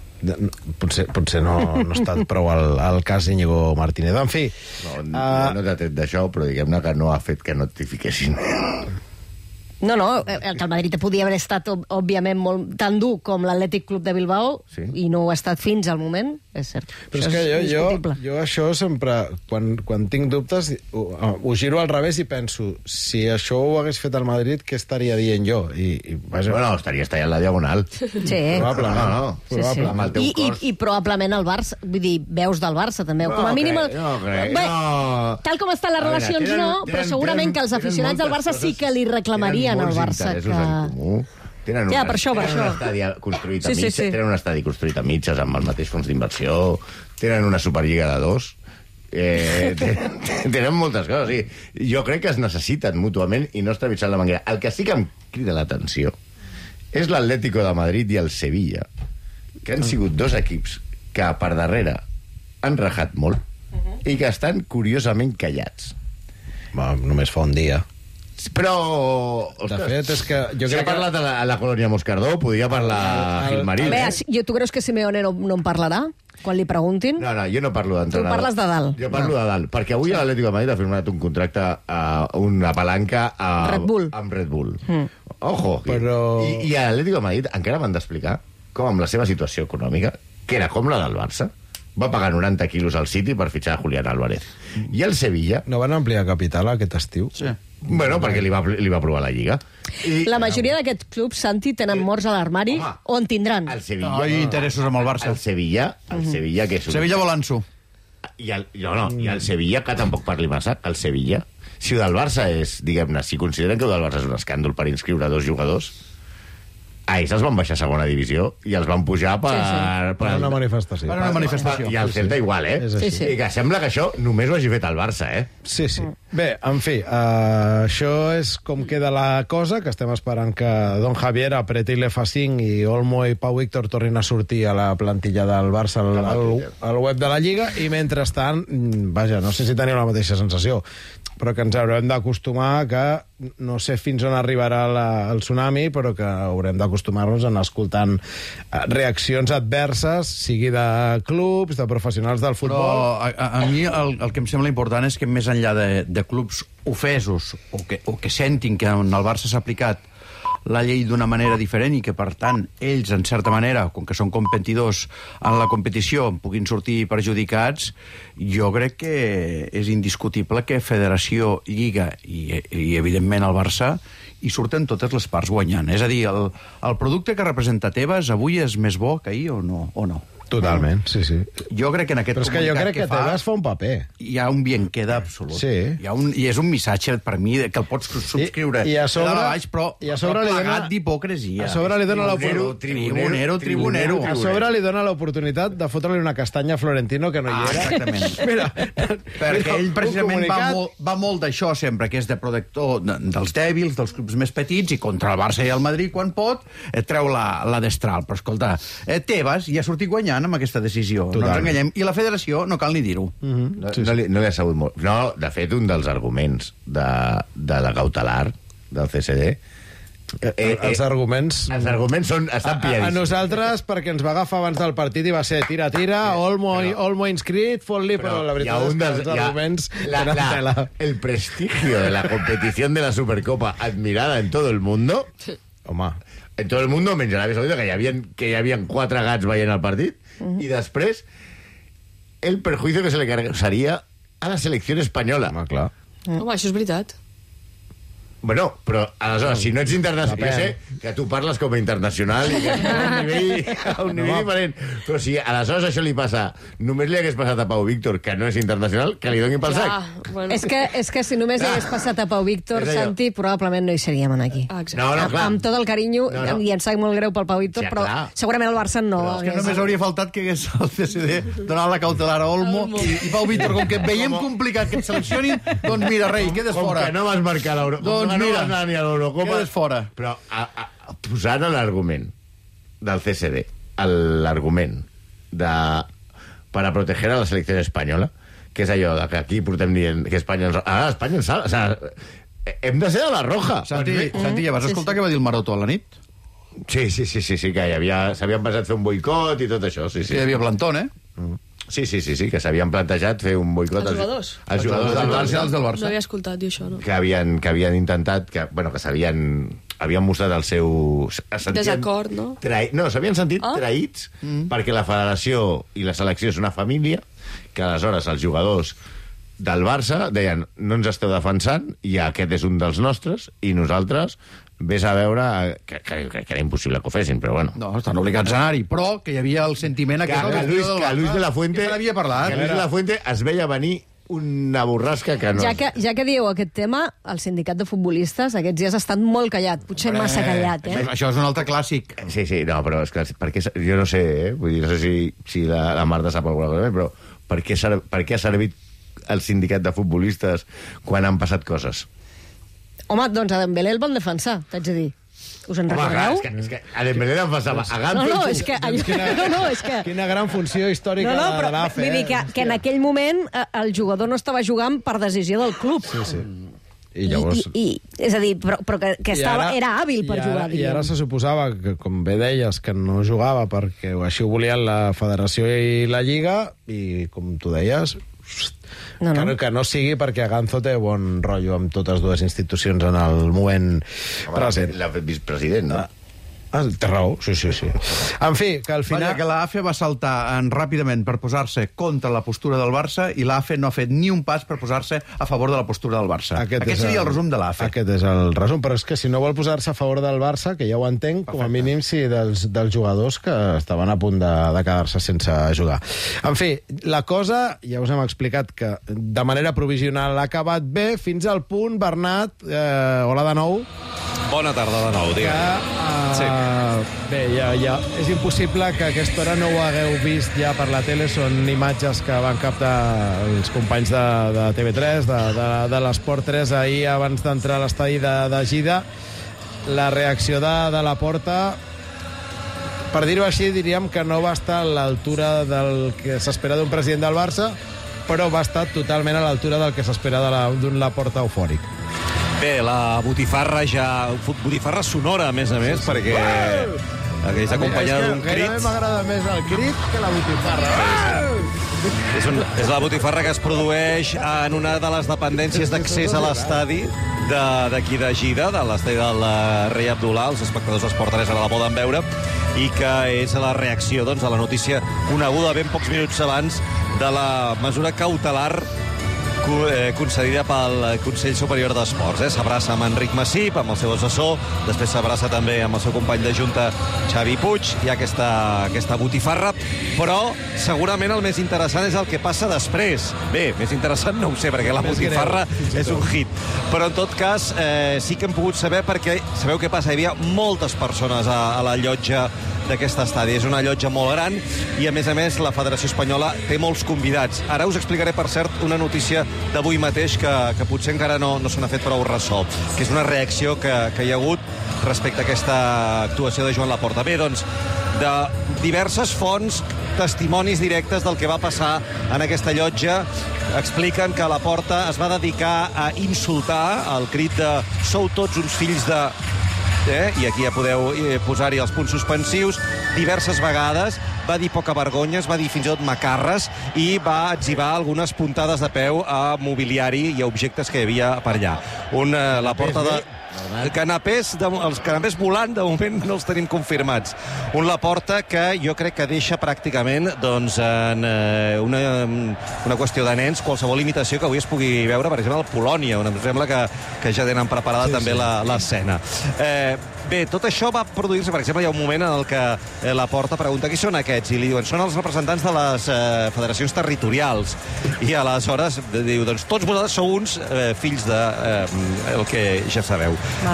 Potser no ha estat prou el cas Íñigo Martínez. En fi... No t'ha tret d'això, però diguem-ne que no ha fet que no et fiquessin. No, que el Madrid podia haver estat, òbviament, tan dur com l'Atlètic Club de Bilbao, i no ho ha estat fins al moment, és cert. Però és que jo això sempre, quan tinc dubtes, ho giro al revés i penso, si això ho hagués fet el Madrid, què estaria dient jo? Bueno, estaria tallant la diagonal. Sí. Probablement. Amb el teu cos. I probablement el Barça, vull dir, veus del Barça, també. Com a mínim... Tal com estan les relacions, no, però segurament que els aficionats del Barça sí que li reclamarien al Barça que... Tenen per això. Un estadi construït a mitges, tenen un estadi construït a mitges amb el mateix fons d'inversió, tenen una Superliga de 2, tenen moltes coses. Jo crec que es necessiten mútuament i no es trepitjant la manguera. El que sí que em crida l'atenció és l'Atlético de Madrid i el Sevilla, que han sigut 2 equips que per darrere han rajat molt i que estan curiosament callats. Només fa un dia. Però... De fet, és que... Si ha parlat a la colònia Moscardó, podria parlar Gilmarín. Tu creus que Simeone no en parlarà? Quan li preguntin? No, jo no parlo d'entrenador. Tu parles de dalt. Jo parlo de dalt, perquè avui l'Atlético de Madrid ha firmat un contracte, una palanca amb Red Bull. Ojo. I a l'Atlético de Madrid encara van d'explicar com amb la seva situació econòmica, que era com la del Barça, va pagar 90 quilos al City per fitxar a Julián Álvarez. I el Sevilla... No van ampliar capital aquest estiu? Sí. Bueno, perquè li va aprovar la Lliga. La majoria d'aquests clubs, Santi, tenen morts a l'armari, o en tindran. El Sevilla... Hi ha interessos amb el Barça. El Sevilla, que és... Sevilla vol Ansu. I el Sevilla, que tampoc parli massa, el Sevilla... Si el del Barça és, diguem-ne, si consideren que el del Barça és un escàndol per inscriure 2 jugadors, ells els van baixar a segona divisió i els van pujar per una manifestació. Per una manifestació. I el Celta igual, Sí. I que sembla que això només ho hagi fet el Barça, Sí. Bé, en fi, això és com queda la cosa, que estem esperant que Don Javier apreti l'F5 i Olmo i Pau Víctor tornin a sortir a la plantilla del Barça al web de la Lliga, i mentrestant, vaja, no sé si teniu la mateixa sensació, però que ens haurem d'acostumar que, no sé fins on arribarà el tsunami, però que haurem d'acostumar-nos a anar escoltant reaccions adverses, sigui de clubs, de professionals del futbol. Però a mi el que em sembla important és que més enllà de clubs ofesos o que sentin que en el Barça s'ha aplicat la llei d'una manera diferent i que, per tant, ells, en certa manera, com que són competidors en la competició, puguin sortir perjudicats, jo crec que és indiscutible que Federació, Lliga i evidentment, el Barça hi surten totes les parts guanyant. És a dir, el producte que representa Tebas avui és més bo que ahir o no? Totalment, sí. Jo crec que en aquest però és que jo crec que Tebas fa un paper. Hi ha un bien queda absolut. Sí. I és un missatge, per mi, que el pots subscriure. I a sobre, però plegat d'hipocresia. A sobre li dona Tribunero. A sobre li dona l'oportunitat de fotre-li una castanya a Florentino que no hi era. Exactament. Mira, perquè ell precisament va molt d'això sempre, que és de protector dels dèbils, dels clubs més petits, i contra el Barça i el Madrid, quan pot, treu la destral. Però escolta, Tebas ja ha sortit guanyant amb aquesta decisió. Total. No ens enganyem. I la federació no cal ni dir-ho. No li ha sabut molt. No, de fet, un dels arguments de la cautelar del CSD... Els arguments estan pilladíssims. A nosaltres, perquè ens va agafar abans del partit i va ser tira, Olmo inscrit, fot-li, però la veritat és que els arguments tenen tela. El prestigio de la competición de la Supercopa admirada en todo el mundo... Home... En todo el mundo, menys a l'Aràbia Saudita, que hi havia 4 gats veient el partit, i després el perjuicio que se le seria a la selecció espanyola. Home, clar. Home, això és veritat. Bueno, però aleshores, si no ets internacional... Jo sé que tu parles com a internacional i que a un nivell diferent. Però si aleshores això li passa... Només li hagués passat a Pau Víctor, que no és internacional, que li donin pel sac. Bueno. És que si només li hagués passat a Pau Víctor, Santi, probablement no hi seríem aquí. No, clar. Amb tot el carinyo, i em sap molt greu pel Pau Víctor, però segurament el Barça no. És que només hauria faltat que hagués el CSD donat la cautelar a Olmo i Pau Víctor, com que veiem complicat que et seleccionin, doncs mira, rei, quedes fora. Com que no vas marcar l'Eurocopa. Doncs mira, quedes fora. Però posant l'argument del CSD, l'argument para proteger a la selecció espanyola, que és allò que aquí portem dient que Espanya ens salva. O sea, hem de ser a la roja. Santi, ja vas escoltar què va dir el Maroto a la nit? Sí, que s'havien pensat fer un boicot i tot això. Sí, hi havia plantón, Sí, que s'havien plantejat fer un boicot als jugadors. Els jugadors del Barça. No havia escoltat dir això, no? Que havien intentat, que havien mostrat el seu... Desacord, no? S'havien sentit traïts perquè la federació i la selecció és una família, que aleshores els jugadors del Barça deien no ens esteu defensant i aquest és un dels nostres i nosaltres vés a veure que era impossible que ho fessin, però bueno. No, estan obligats a anar-hi, però que hi havia el sentiment aquest... Que Luis de la Fuente... Que se n'havia parlat. Que Luis de la Fuente es veia venir una borrasca que no... Ja que dieu aquest tema, el sindicat de futbolistes aquests dies ha estat molt callat, potser massa callat, Això és un altre clàssic. Sí, no, però és que perquè, jo no sé, vull dir, no sé si la Marta sap alguna cosa, però per què ha servit el sindicat de futbolistes quan han passat coses? Home, doncs a Dembélé el van defensar, t'haig de dir. Us en recordeu? És que a Dembélé defensava a Ganzo... No, és que... Quina gran funció històrica de l'AFE. Vull dir que en aquell moment el jugador no estava jugant per decisió del club. Sí. I llavors... És a dir, però que era hàbil per jugar. I ara se suposava que, com bé deies, que no jugava perquè així ho volien la Federació i la Lliga, i com tu deies... Que no sigui perquè Ganzo té bon rotllo amb totes dues institucions en el moment present. L'ha fet vicepresident, no? Té raó, sí. En fi, que al final... Que l'AFE va saltar ràpidament per posar-se contra la postura del Barça i l'AFE no ha fet ni un pas per posar-se a favor de la postura del Barça. Aquest seria el resum de l'AFE. Aquest és el resum, però és que si no vol posar-se a favor del Barça, que ja ho entenc, com a mínim sí dels jugadors que estaven a punt de quedar-se sense jugar. En fi, la cosa, ja us hem explicat que de manera provisional ha acabat bé, fins al punt, Bernat, hola de nou. Bona tarda de nou, digue'm. Bé, ja és impossible que a aquesta hora no ho hagueu vist ja per la tele. Són imatges que van captar els companys de TV3, de l'Esport 3, ahir abans d'entrar a l'estadi de Gida. La reacció de Laporta, per dir-ho així, diríem que no va estar a l'altura del que s'espera d'un president del Barça, però va estar totalment a l'altura del que s'espera d'un Laporta eufòric. Bé, la botifarra botifarra sonora, a més, perquè és acompanyada d'un crit. Gairebé m'agrada més el crit que la botifarra. És la botifarra que es produeix en una de les dependències d'accés a l'estadi d'aquí de Gida, de l'estadi del rei Abdullah. Els espectadors d'Esport 3 ara la poden veure, i que és la reacció a la notícia coneguda ben pocs minuts abans de la mesura cautelar concedida pel Consell Superior d'Esports. S'abraça amb Enric Massip, amb el seu assessor, després s'abraça també amb el seu company de junta, Xavi Puig. Hi ha aquesta botifarra, però segurament el més interessant és el que passa després. Bé, més interessant no ho sé, perquè la botifarra és un hit. Però en tot cas sí que hem pogut saber, perquè sabeu què passa? Hi havia moltes persones a la llotja d'aquest estadi. És una llotja molt gran i, a més, la Federació Espanyola té molts convidats. Ara us explicaré, per cert, una notícia d'avui mateix que potser encara no se n'ha fet prou ressò, que és una reacció que hi ha hagut respecte a aquesta actuació de Joan Laporta. Bé, doncs, de diverses fonts, testimonis directes del que va passar en aquesta llotja, expliquen que Laporta es va dedicar a insultar el crit de "sou tots uns fills de..." I aquí ja podeu posar-hi els punts suspensius. Diverses vegades va dir poca vergonya, es va dir fins i tot macarres, i va etzibar algunes puntades de peu a mobiliari i a objectes que hi havia per allà. Laporta de... Els canapés volant, de moment no els tenim confirmats. Un Laporta que jo crec que deixa pràcticament en una qüestió de nens qualsevol imitació que avui es pugui veure, per exemple, al Polònia, on em sembla que ja tenen preparada també l'escena. Bé, tot això va produir-se, per exemple, hi ha un moment en el que Laporta pregunta qui són aquests, i li diuen són els representants de les federacions territorials, i aleshores diu, doncs tots vosaltres sou uns fills el que ja sabeu.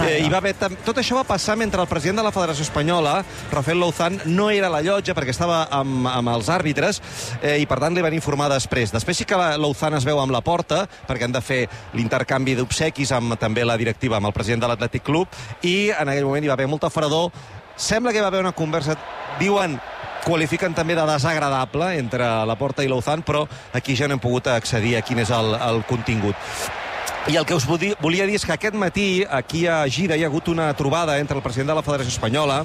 Tot això va passar mentre el president de la Federació Espanyola, Rafael Louzán, no era a la llotja perquè estava amb els àrbitres, i per tant li van informar després. Després sí que Louzán es veu amb Laporta, perquè han de fer l'intercanvi d'obsequis amb també la directiva, amb el president de l'Atlètic Club, i en aquell moment hi va haver molta fredor. Sembla que hi va haver una conversa, qualifiquen també de desagradable entre Laporta i Louzán, però aquí ja no hem pogut accedir a quin és el contingut. I el que us volia dir és que aquest matí, aquí a Gida, hi ha hagut una trobada entre el president de la Federació Espanyola,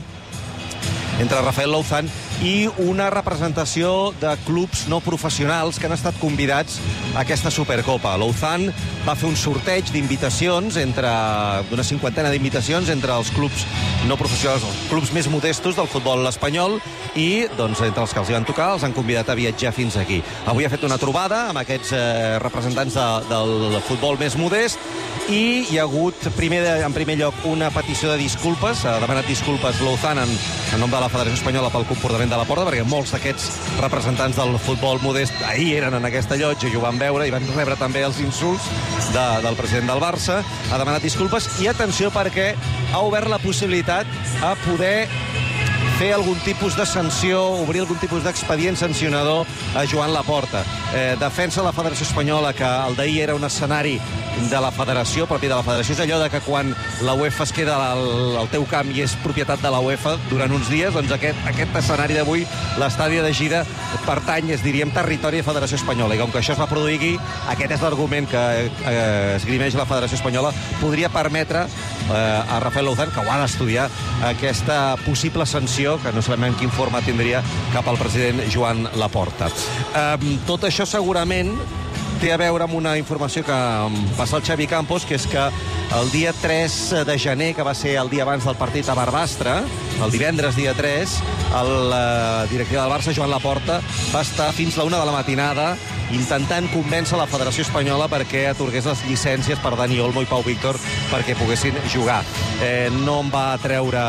entre Rafael Louzán, i una representació de clubs no professionals que han estat convidats a aquesta Supercopa. Louzán va fer un sorteig d'invitacions, d'una cinquantena d'invitacions entre els clubs no professionals, els clubs més modestos del futbol espanyol, i entre els que els hi van tocar els han convidat a viatjar fins aquí. Avui ha fet una trobada amb aquests representants del futbol més modest, i hi ha hagut en primer lloc una petició de disculpes. Ha demanat disculpes Louzán en nom de la Federació Espanyola pel comportament de Laporta, perquè molts d'aquests representants del futbol modest ahir eren en aquesta llotja i ho van veure, i van rebre també els insults del president del Barça. Ha demanat disculpes i atenció, perquè ha obert la possibilitat a poder fer algun tipus de sanció, obrir algun tipus d'expedient sancionador a Joan Laporta. Defensa la Federació Espanyola que el d'ahir era un escenari de la federació, propi de la federació. És allò de que quan la UEFA es queda al teu camp i és propietat de la UEFA durant uns dies, doncs aquest escenari d'avui, l'estadi de Gida, pertany, diríem, territori de Federació Espanyola. I com que això es va produir aquí, aquest és l'argument que esgrimeix la Federació Espanyola, podria permetre a Rafael Louzán, que ho ha d'estudiar, aquesta possible sanció, que no sabem en quin forma tindria, cap al president Joan Laporta. Tot això segurament té a veure amb una informació que passa al Xavi Campos, que és que el dia 3 de gener, que va ser el dia abans del partit a Barbastre, el divendres dia 3, el directiu del Barça, Joan Laporta, va estar fins la 1 de la matinada intentant convèncer la Federació Espanyola perquè atorgués les llicències per Dani Olmo i Pau Víctor perquè poguessin jugar. No en va treure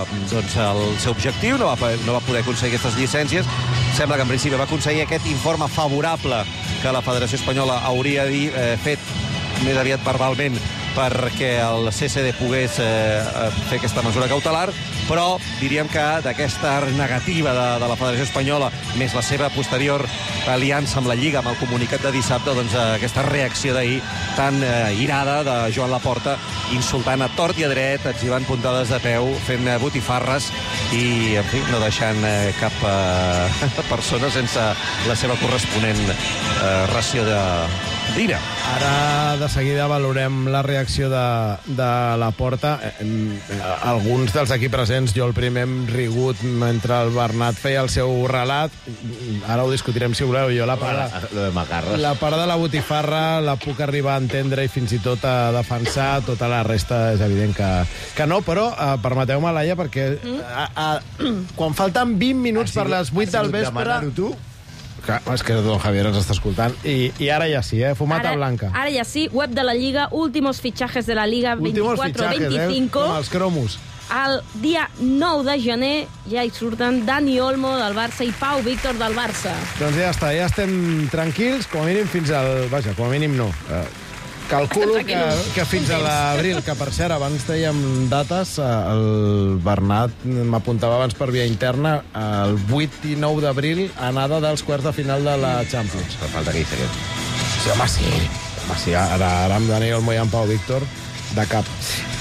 el seu objectiu, no va poder aconseguir aquestes llicències. Sembla que en principi va aconseguir aquest informe favorable que la Federació Espanyola hauria fet més aviat verbalment perquè el CSD pogués fer aquesta mesura cautelar, però diríem que d'aquesta negativa de la Federació Espanyola, més la seva posterior aliança amb la Lliga, amb el comunicat de dissabte, doncs aquesta reacció d'ahir tan irada de Joan Laporta, insultant a tort i a dret, exhibant puntades de peu, fent botifarres i, en fi, no deixant cap persona sense la seva corresponent ració d'ira. Ara, de seguida, valorem la reacció de Laporta. Alguns dels aquí presents, jo el primer hem rigut mentre el Bernat feia el seu relat. Ara ho discutirem, si voleu. Jo la part de la botifarra la puc arribar a entendre i fins i tot a defensar. Tota la resta és evident que no, però permeteu-me, Laia, perquè quan falten 20 minuts per les 8 del vespre... Demanar-ho tu? És que don Javier ens està escoltant. I ara ja sí, fumata blanca. Ara ja sí, web de la Liga, últimos fichajes de la Liga 24-25. Com els cromos. El dia 9 de gener ja hi surten Dani Olmo del Barça i Pau Víctor del Barça. Doncs ja està, ja estem tranquils, com a mínim fins al... Vaja, com a mínim no. Calculo que fins a l'abril, que per cert, abans dèiem dates, el Bernat m'apuntava abans per via interna, el 8 i 9 d'abril, anada dels quarts de final de la Champions. Per falta que hi serem. Sí, home, sí. Home, sí, ara amb Dani Olmo i amb Pau Víctor, de cap.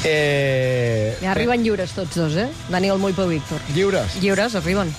Ja arriben lliures tots dos, Dani Olmo i Pau Víctor. Lliures? Lliures, arriben.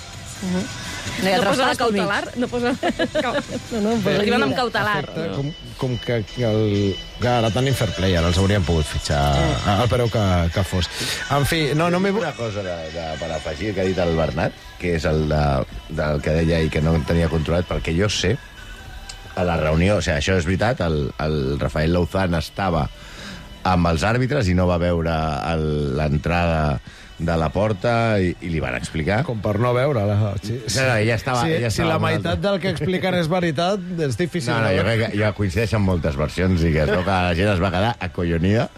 No posa la cautelar? No posa... No, arriben amb cautelar. Com que ara tenim fair play, ara els hauríem pogut fitxar al preu que fos. En fi, no m'he... Una cosa per afegir que ha dit el Bernat, que és el del que deia i que no tenia controlat, perquè jo sé, a la reunió, o sigui, això és veritat, el Rafael Lauzán estava amb els àrbitres i no va veure l'entrada de la porta i li van explicar. Com per no veure-la. Ella estava si la meitat del que expliquen és veritat, és difícil. No, jo crec que ja coincideixen moltes versions i que la gent es va quedar acollonida.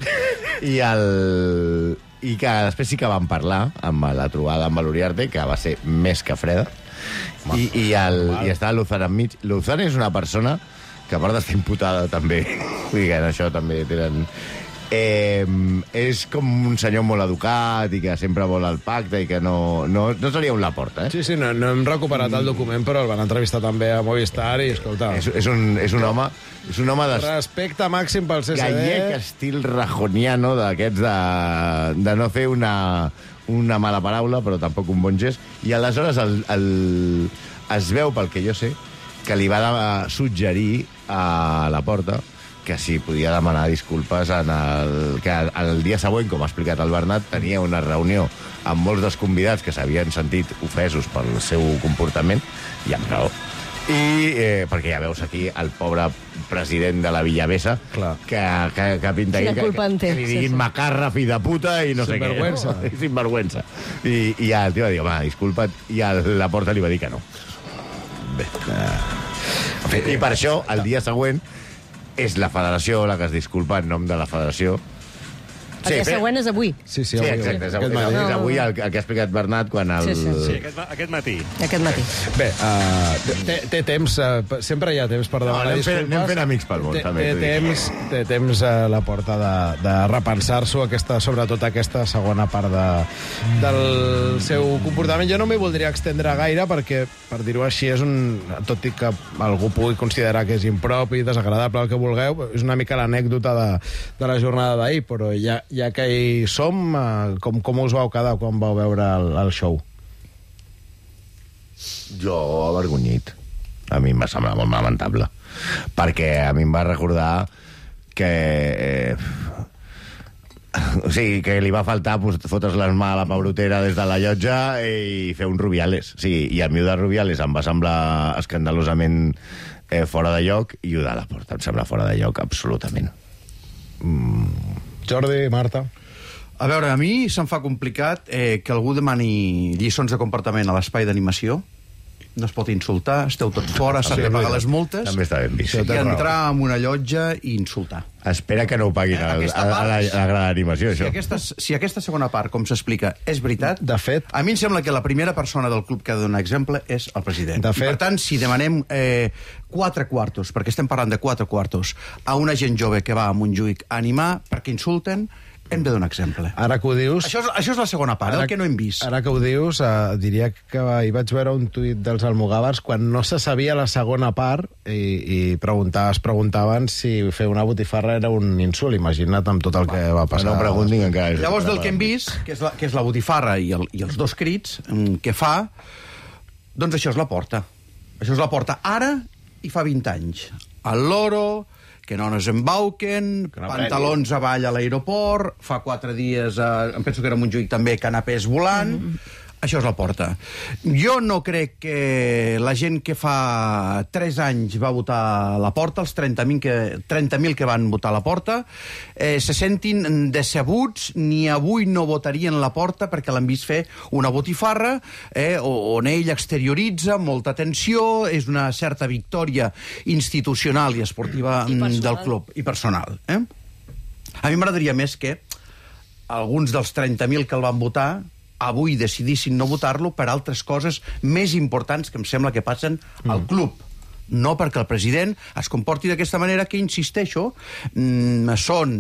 I que després sí que van parlar amb la trobada amb l'Uriarte, que va ser més que freda. I estava Luzán enmig. Luzán és una persona que, a part d'estar imputada, també, vull dir que en això també tenen... és com un senyor molt educat i que sempre vol el pacte i que no seria un Laporta, Sí, no hem recuperat el document, però el van entrevistar també a Movistar i, escolta... És un home de... Respecte màxim pel CSD. Gallec, estil rajoniano, d'aquests de no fer una mala paraula, però tampoc un bon gest. I aleshores es veu, pel que jo sé, que li va suggerir a Laporta que si podia demanar disculpes que el dia següent, com ha explicat el Bernat, tenia una reunió amb molts dels convidats que s'havien sentit ofesos pel seu comportament, i amb raó. Perquè ja veus aquí el pobre president de la Villavesa que pinta que li diguin macarra, fill de puta i no sé què. Sinvergüenza. I ja el tio va dir, home, disculpa't, i a Laporta li va dir que no. I per això, el dia següent, és la federació la que es disculpa en nom de la federació. El dia següent és avui. Sí, exacte. És avui el que ha explicat Bernat quan el... Sí, aquest matí. Aquest matí. Bé, té temps, sempre hi ha temps per demanar disculpes. Anem fent amics pel món, també. Té temps a la porta de repensar-s'ho, sobretot aquesta segona part del seu comportament. Jo no m'hi voldria extendre gaire, perquè, per dir-ho així, tot i que algú pugui considerar que és impropi, desagradable, el que vulgueu, és una mica l'anècdota de la jornada d'ahir, però ja que hi som, com us vau quedar quan vau veure el show? Jo, avergonyit. A mi em va semblar molt lamentable. Perquè a mi em va recordar que... o sigui, que li va faltar fotre's les mans a la Pabrotera des de la llotja i fer un Rubiales. Sí, i el meu de Rubiales em va semblar escandalosament fora de lloc, i el de Laporta em sembla fora de lloc absolutament. Jordi, Marta? A veure, a mi se'm fa complicat que algú demani lliçons de comportament a l'espai d'animació. No es pot insultar, esteu tots fora, s'han de pagar les multes. També està ben vist. I entrar en una llotja i insultar. Espera que no ho paguin a la gran animació, això. Si aquesta segona part, com s'explica, és veritat, de fet, a mi em sembla que la primera persona del club que ha de donar exemple és el president. I per tant, si demanem 4 quartos, perquè estem parlant de 4 quartos, a una gent jove que va a Montjuïc a animar perquè insulten, hem de donar exemple. Ara que ho dius... Això és la segona part, el que no hem vist. Ara que ho dius, diria que hi vaig veure un tuit dels almogàvers quan no se sabia la segona part i es preguntaven si fer una botifarra era un insult. Imagina't amb tot el que va passar. No preguntin encara. Llavors, del que hem vist, que és la botifarra i els dos crits que fa, doncs això és la porta. Això és la porta ara i fa 20 anys. El loro, que no ens embauquen, pantalons avall a l'aeroport, fa 4 dies, em penso que era a Montjuïc també, canapés volant... Això és la porta. Jo no crec que la gent que fa 3 anys va votar a la porta, els 30.000 que van votar a la porta, se sentin decebuts, ni avui no votarien la porta perquè l'han vist fer una botifarra on ell exterioritza molta tensió, és una certa victòria institucional i esportiva del club, i personal. A mi m'agradaria més que alguns dels 30.000 que el van votar avui decidissin no votar-lo per altres coses més importants que em sembla que passen al club. No perquè el president es comporti d'aquesta manera que, insisteixo, són...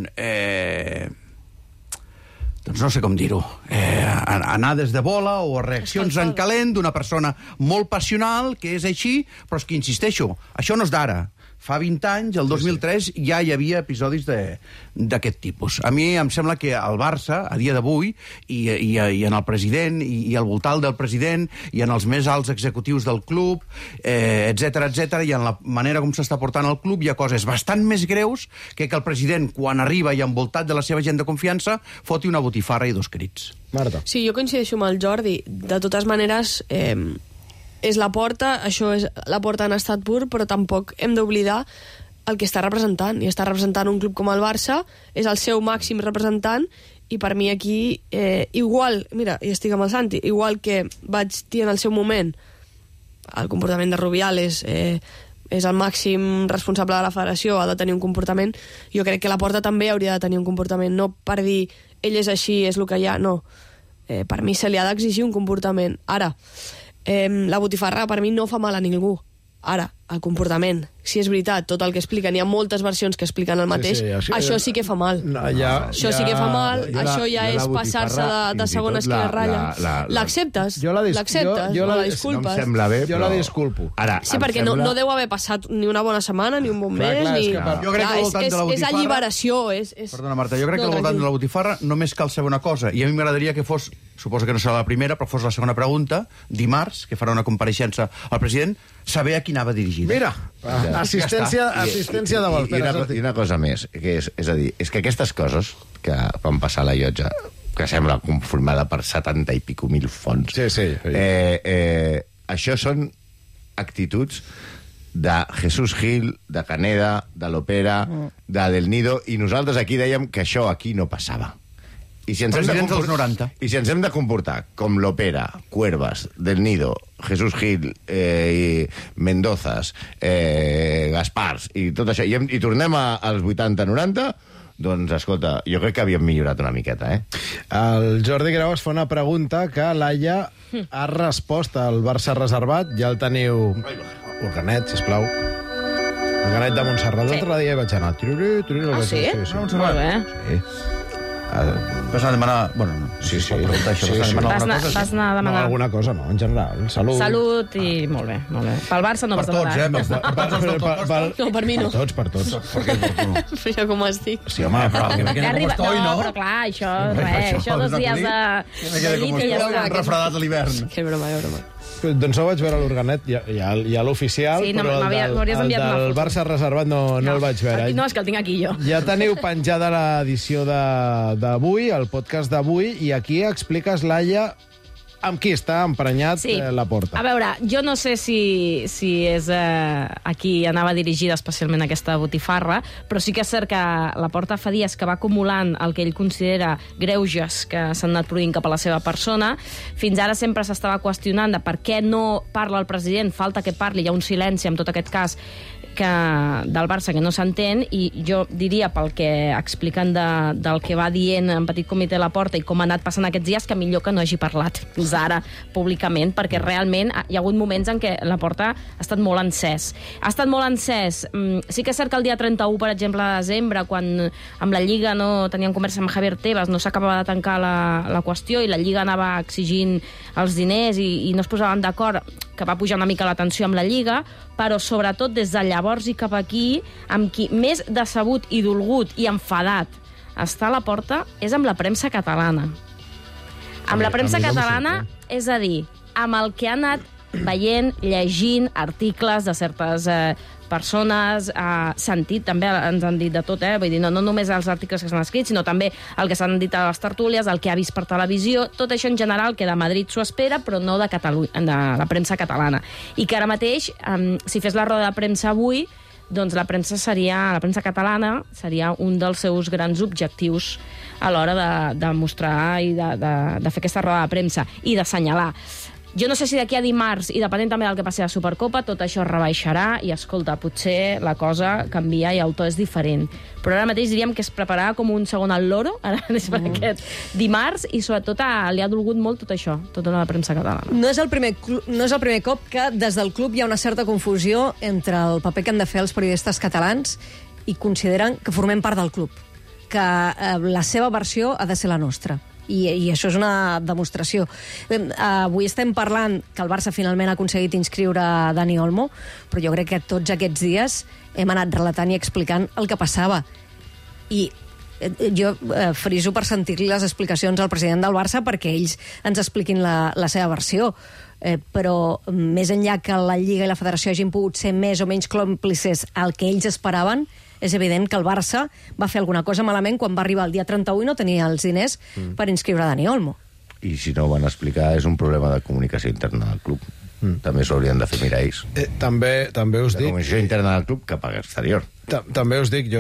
doncs no sé com dir-ho, anades de bola o reaccions en calent d'una persona molt passional, que és així, però és que, insisteixo, això no és d'ara. Fa 20 anys, el 2003, ja hi havia episodis d'aquest tipus. A mi em sembla que el Barça, a dia d'avui, i en el president, i al voltant del president, i en els més alts executius del club, etc, i en la manera com s'està portant el club, hi ha coses bastant més greus que el president, quan arriba i envoltat de la seva gent de confiança, foti una botifarra i 2 crits. Marta. Sí, jo coincideixo amb el Jordi. De totes maneres... és la porta, això és la porta en estat pur, però tampoc hem d'oblidar el que està representant, i està representant un club com el Barça, és el seu màxim representant, i per mi aquí, igual, mira, i estic amb el Santi, igual que vaig dir en el seu moment, el comportament de Rubiales és el màxim responsable de la federació, ha de tenir un comportament, jo crec que la porta també hauria de tenir un comportament, no per dir, ell és així, és el que hi ha, no. Per mi se li ha d'exigir un comportament. Ara, la botifarra per mi no fa mal a ningú. Ara, el comportament, si és veritat, tot el que expliquen, hi ha moltes versions que expliquen el mateix, això sí que fa mal. Això sí que fa mal, això ja és passar-se de segona esquina ratlla. L'acceptes? L'acceptes? La disculpes? Jo la disculpo. Sí, perquè no deu haver passat ni una bona setmana, ni un bon mes, ni... Jo crec que al voltant de la botifarra... És alliberació, Perdona, Marta, jo crec que al voltant de la botifarra només cal saber una cosa, i a mi m'agradaria que fos, suposo que no serà la primera, però fos la segona pregunta, dimarts, que farà una compareixença al president, saber a qui anava dirigida. Mira, assistència de vol. I una cosa més, que és a dir, és que aquestes coses que van passar a la llotja, que sembla conformada per 70 i pico mil fonts, això són actituds de Jesús Gil, de Caneda, de l'Opera, de Del Nido, i nosaltres aquí dèiem que això aquí no passava. I si ens hem de comportar com l'Opera, Cuervas, Del Nido, Jesús Gil, Mendozas, Gaspars i tot això, i tornem als 80-90, doncs, escolta, jo crec que havíem millorat una miqueta, El Jordi Grau es fa una pregunta que Laia ha respost al Barça reservat. Ja el teniu... Organet, sisplau. Organet de Montserrat. L'altre dia hi vaig anar. Ah, sí? Molt bé. Sí. Vas anar a demanar... Bueno, no. Sí. Vas anar a demanar... No, alguna cosa no, en general. Salut i molt bé, molt bé. Pel Barça no vas demanar. No, per mi no. Per tots. Però com es dic? Sí, home, però... Però clar, això 2 dies de llit i ja està. Refredat a l'hivern. Que broma. Doncs ho vaig veure a l'Organet, ja l'oficial, però el del Barça reservat no el vaig veure. No, és que el tinc aquí jo. Ja teniu penjada l'edició d'avui, el podcast d'avui, i aquí expliques, Laia, amb qui està emprenyat la porta. A veure, jo no sé si és a qui anava dirigida especialment aquesta botifarra, però sí que és cert que la porta fa dies que va acumulant el que ell considera greuges que s'han anat produint cap a la seva persona. Fins ara sempre s'estava qüestionant de per què no parla el president, falta que parli, hi ha un silenci en tot aquest cas, del Barça que no s'entén, i jo diria, pel que expliquen del que va dient en petit comitè Laporta i com ha anat passant aquests dies, que millor que no hagi parlat fins ara públicament, perquè realment hi ha hagut moments en què Laporta ha estat molt encès. Ha estat molt encès. Sí que és cert que el dia 31, per exemple, de desembre, quan amb la Lliga no tenien conversa amb Javier Tebas, no s'acabava de tancar la qüestió i la Lliga anava exigint els diners i no es posaven d'acord, que va pujar una mica la tensió amb la Lliga, però sobretot des de llavors i cap aquí, amb qui més decebut i dolgut i enfadat està a Laporta és amb la premsa catalana. Amb la premsa catalana, és a dir, amb el que ha anat veient, llegint articles de certes persones, sentit, també ens han dit de tot, vull dir, no només els articles que s'han escrit, sinó també el que s'han dit a les tertúlies, el que ha vist per televisió, tot això en general que de Madrid s'ho espera, però no de la premsa catalana. I que ara mateix, si fes la roda de premsa avui, doncs la premsa catalana seria un dels seus grans objectius a l'hora de mostrar i de fer aquesta roda de premsa i d'assenyalar. Jo no sé si d'aquí a dimarts, i depenent també del que passi a la Supercopa, tot això es rebaixarà i, escolta, potser la cosa canvia i el to és diferent. Però ara mateix diríem que es preparava com un segon al loro, ara és per aquest dimarts, i sobretot li ha dolgut molt tot això, tota la premsa catalana. No és el primer cop que des del club hi ha una certa confusió entre el paper que han de fer els periodistes catalans i consideren que formem part del club, que la seva versió ha de ser la nostra. I això és una demostració. Avui estem parlant que el Barça finalment ha aconseguit inscriure Dani Olmo, però jo crec que tots aquests dies hem anat relatant i explicant el que passava. I jo friso per sentir-li les explicacions al president del Barça perquè ells ens expliquin la seva versió. Però més enllà que la Lliga i la Federació hagin pogut ser més o menys còmplices al que ells esperaven, és evident que el Barça va fer alguna cosa malament quan va arribar el dia 31 i no tenia els diners per inscriure Dani Olmo. I si no ho van explicar, és un problema de comunicació interna del club. També s'haurien de fer mirar ells. També us dic... La comunicació interna del club cap a l'exterior. També us dic,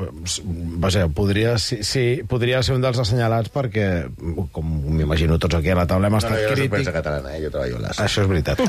vaja, podria ser un dels assenyalats perquè, com m'imagino tots aquí a la taula, hem estat crític... No, jo no soc premsa catalana, jo treballo a l'AS. Això és veritat.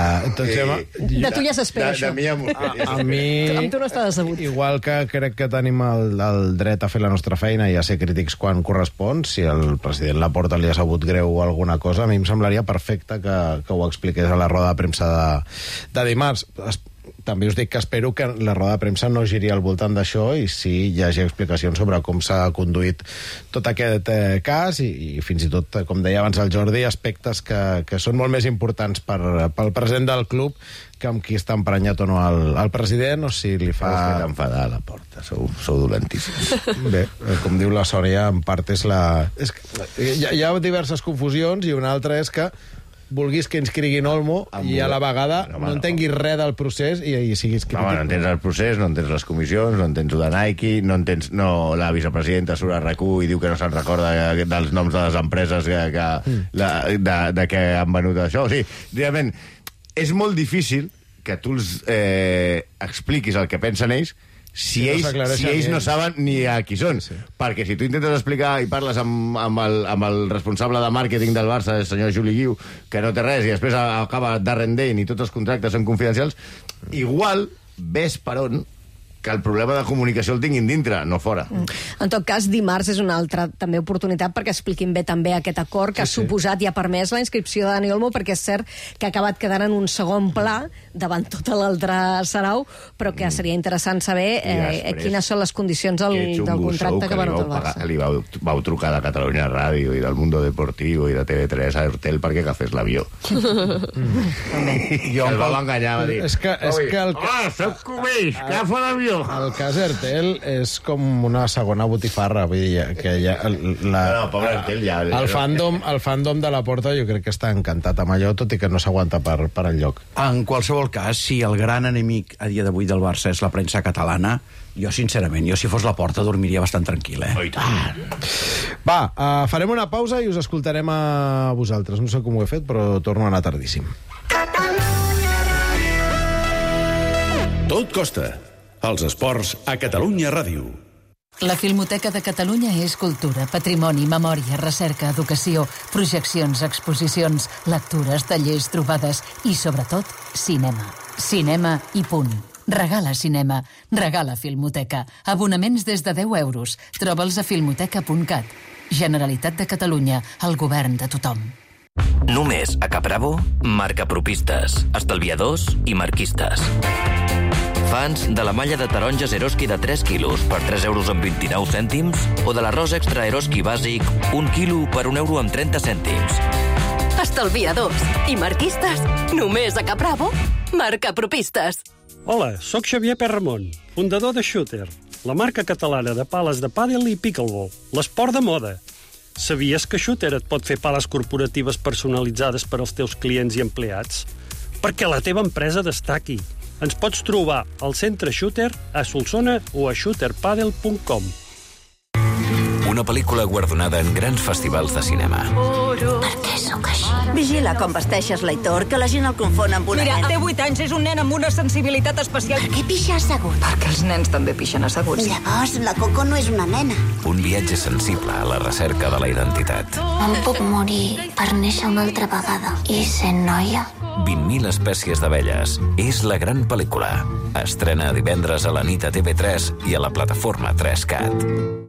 De tu ja s'espera, això. A mi... Amb tu no està decebut. Igual que crec que tenim el dret a fer la nostra feina i a ser crítics quan correspon, si el president Laporta li ha sabut greu alguna cosa, a mi em semblaria perfecte que ho expliqués a la roda de premsa de dimarts. També us dic que espero que la roda de premsa no giri al voltant d'això i sí hi hagi explicacions sobre com s'ha conduït tot aquest cas i fins i tot, com deia abans el Jordi, aspectes que són molt més importants pel president del club que amb qui està emprenyat o no el president, o si li fa... Heu fet enfadar a la porta, sou dolentíssims. Bé, com diu la Sònia, en part és la... Hi ha diverses confusions i una altra és que vulguis que inscriguin Olmo i a la vegada no entenguis res del procés i siguis crític. No entens el procés, no entens les comissions, no entens de Nike, no la vicepresidenta surt a RAC1 i diu que no se'n recorda dels noms de les empreses de què han venut això. O sigui, realment, és molt difícil que tu els expliquis el que pensen ells si ells no saben ni a qui són. Sí. Perquè si tu intentes explicar i parles amb el responsable de màrqueting del Barça, el senyor Juli Guiu, que no té res, i després acaba d'arrendent i tots els contractes són confidencials, igual ves per on que el problema de comunicació el tinguin dintre, no fora. En tot cas, dimarts és una altra també oportunitat perquè expliquin bé també aquest acord que ha suposat i ha permès la inscripció de Dani Olmo, perquè és cert que ha acabat quedant en un segon pla davant tot l'altre sarau, però que seria interessant saber quines són les condicions del contracte que venut el Barça. Li vau trucar de Catalunya Ràdio i del Mundo Deportivo i de TV3 a Hortel perquè agafés l'avió. El va enganyar, va dir... soc cubeix, agafa l'avió. El cas Ertel és com una segona botifarra, vull dir, que ja... pobre Ertel, ja... El fandom de la Porta jo crec que està encantat amb allò, tot i que no s'aguanta per enlloc. En qualsevol cas, si el gran enemic a dia d'avui del Barça és la premsa catalana, jo, sincerament, si fos la Porta dormiria bastant tranquil, Oh, i tant! Va, farem una pausa i us escoltarem a vosaltres. No sé com ho he fet, però torno a anar tardíssim. Tot costa. Els esports a Catalunya Ràdio. La Filmoteca de Catalunya és cultura, patrimoni, memòria, recerca, educació, projeccions, exposicions, lectures, tallers, trobades i, sobretot, cinema. Cinema i punt. Regala cinema. Regala Filmoteca. Abonaments des de 10 euros. Troba'ls a filmoteca.cat. Generalitat de Catalunya. El govern de tothom. Només a Capravo, marcapropistes, estalviadors i marquistes. Fans de la malla de taronges Eroski de 3 quilos per 3 euros amb 29 cèntims o de l'arròs extra Eroski bàsic 1 quilo per 1 euro amb 30 cèntims. Estalviadors i marquistes, només a Capravo, marcapropistes. Hola, sóc Xavier Perramon, fundador de Shooter, la marca catalana de pales de pàdel i pickleball, l'esport de moda. Sabies que Shooter et pot fer pales corporatives personalitzades per als teus clients i empleats? Perquè la teva empresa destaqui. Ens pots trobar al centre Shooter, a Solsona o a shooterpadel.com. Una pel·lícula guardonada en grans festivals de cinema. Per què sóc així? Vigila com vesteixes l'Aitor, que la gent el confon amb una nena. Mira, té 8 anys, és un nen amb una sensibilitat especial. Per què pixa assegut? Perquè els nens també pixen asseguts. Llavors, la Coco no és una nena. Un viatge sensible a la recerca de la identitat. Em puc morir per néixer una altra vegada i sent noia? 20.000 espècies d'abelles. És la gran pel·lícula. Estrena divendres a la nit a TV3 i a la plataforma 3CAT.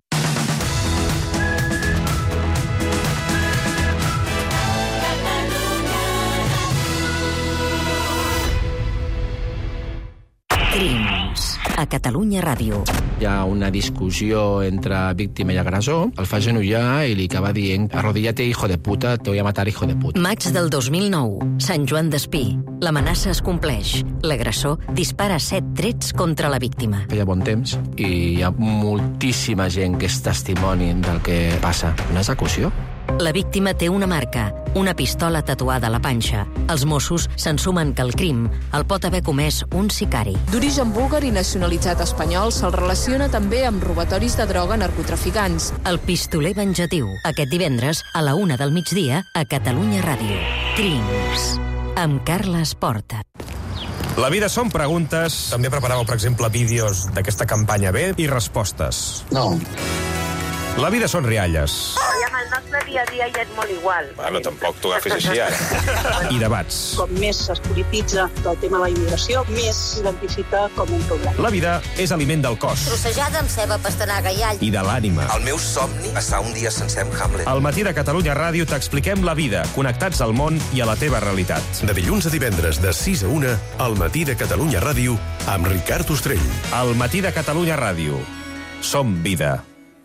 Crims, a Catalunya Ràdio. Hi ha una discussió entre víctima i agressor, el fa genollar i li acaba dient arrodíllate, hijo de puta, te voy a matar, hijo de puta. Maig del 2009, Sant Joan d'Espí. L'amenaça es compleix. L'agressor dispara 7 trets contra la víctima. Feia bon temps i hi ha moltíssima gent que és testimoni del que passa. Una execució? La víctima té una marca, una pistola tatuada a la panxa. Els Mossos se'n sumen que el crim el pot haver comès un sicari. D'origen búlgar i nacionalitzat espanyol, se'l relaciona també amb robatoris de droga a narcotraficants. El pistoler venjatiu, aquest divendres a la 1 del migdia a Catalunya Ràdio. Crims, amb Carles Porta. La vida són preguntes. També preparàveu, per exemple, vídeos d'aquesta campanya B i respostes. No. La vida són rialles. I amb el nostre dia a dia ja és molt igual. Bueno, tampoc t'ho agafis així, ara. I debats. Com més es polititza el tema de la immigració, més s'identifica com un problema. La vida és aliment del cos. Trossejada amb ceba, pastanaga i all. I de l'ànima. El meu somni passar un dia sencer amb Hamlet. Al matí de Catalunya Ràdio t'expliquem la vida, connectats al món i a la teva realitat. De dilluns a divendres, de 6 a 1, al matí de Catalunya Ràdio, amb Ricard Ostrell. Al matí de Catalunya Ràdio. Som vida.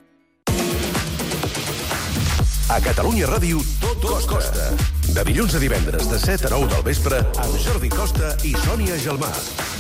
A Catalunya Ràdio, tot costa. De dilluns a divendres, de 7 a 9 del vespre, amb Jordi Costa i Sònia Gelmà.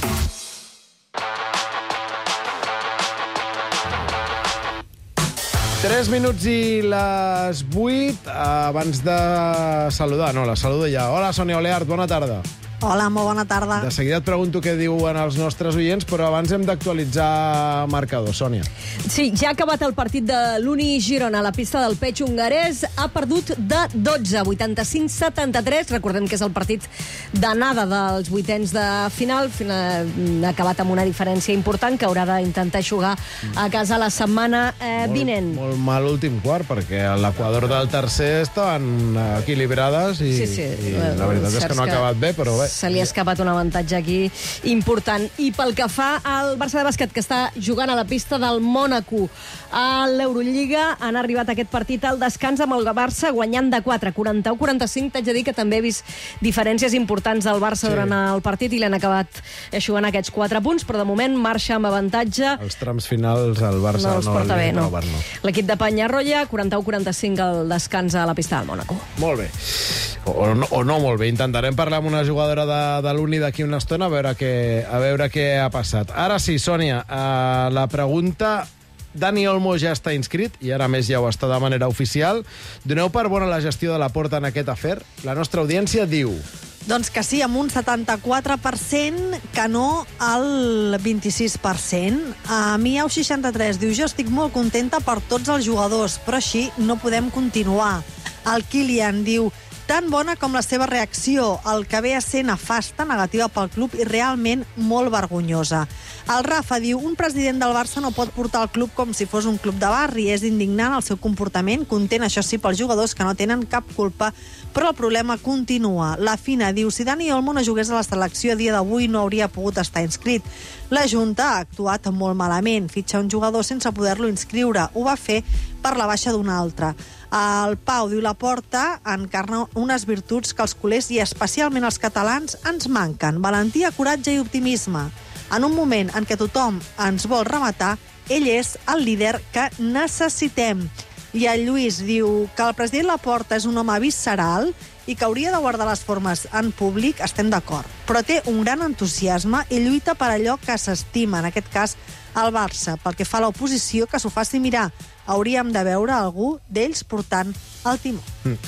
Tres minuts i les 8. Abans de saludar, no, la saludo ja. Hola, Sònia Oleart, bona tarda. Hola, molt bona tarda. De seguida et pregunto què diuen els nostres oients, però abans hem d'actualitzar marcador, Sònia. Sí, ja ha acabat el partit de l'Uni Girona a la pista del Peig hongarès. Ha perdut de 12, 85-73. Recordem que és el partit d'anada dels vuitens de final. Ha acabat amb una diferència important que haurà d'intentar jugar a casa la setmana vinent. Molt mal últim quart, perquè a l'equador del tercer estaven equilibrades i, i la veritat és que no ha acabat bé, però bé. Se li ha escapat un avantatge aquí important. I pel que fa al Barça de bàsquet, que està jugant a la pista del Mònaco a l'Eurolliga, han arribat a aquest partit al descans amb el Barça guanyant de 4, 41-45. T'haig de dir que també he vist diferències importants del Barça durant el partit i l'han acabat jugant aquests 4 punts, però de moment marxa amb avantatge. Els trams finals el Barça no els porta bé, no. L'equip de Penyarroia, 41-45 al descans a la pista del Mònaco. Molt bé. O no molt bé. Intentarem parlar amb una jugadora de l'Uni d'aquí una estona a veure què ha passat. Ara sí, Sònia, la pregunta... Dani Olmo ja està inscrit, i ara més ja ho està de manera oficial. Doneu per bona la gestió de la Porta en aquest afer? La nostra audiència diu... Doncs que sí, amb un 74%, que no el 26%. A Miau 63 diu, jo estic molt contenta per tots els jugadors, però així no podem continuar. El Kilian diu, tan bona com la seva reacció, el que ve a ser nefasta, negativa pel club i realment molt vergonyosa. El Rafa diu, un president del Barça no pot portar el club com si fos un club de barri, és indignant el seu comportament, content, això sí, pels jugadors que no tenen cap culpa, però el problema continua. La Fina diu, si Dani Olmo no jugués a la selecció a dia d'avui no hauria pogut estar inscrit. La Junta ha actuat molt malament, fitxar un jugador sense poder-lo inscriure, ho va fer per la baixa d'un altre. El Pau diu, la Porta encarna unes virtuts que els culers i especialment els catalans ens manquen, valentia, coratge i optimisme. En un moment en què tothom ens vol rematar, ell és el líder que necessitem. I el Lluís diu que el president Laporta és un home visceral i que hauria de guardar les formes en públic, estem d'acord. Però té un gran entusiasme i lluita per allò que s'estima, en aquest cas el Barça. Pel que fa a l'oposició, que s'ho faci mirar. Hauríem de veure algú d'ells portant el timó.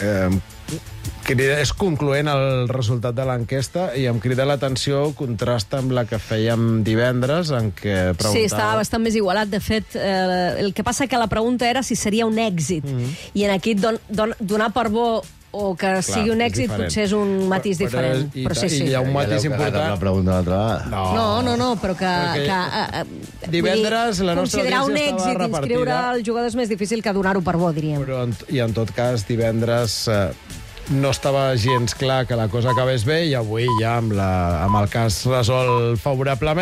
És concloent el resultat de l'enquesta i em crida l'atenció contrasta amb la que fèiem divendres en què preguntava... Sí, estava bastant més igualat. De fet, el que passa que la pregunta era si seria un èxit. I en aquí donar per bo o que sigui un èxit potser és un matís diferent. Però sí, sí. I hi ha un matís important... La pregunta l'altra vegada. No, però que divendres la nostra considerar un audiència estava èxit repartida. inscriure el jugador és més difícil que donar-ho per bo, diríem. I en tot cas, divendres no estava gens clar que la cosa acabés bé i avui ja amb el cas resolt favorablement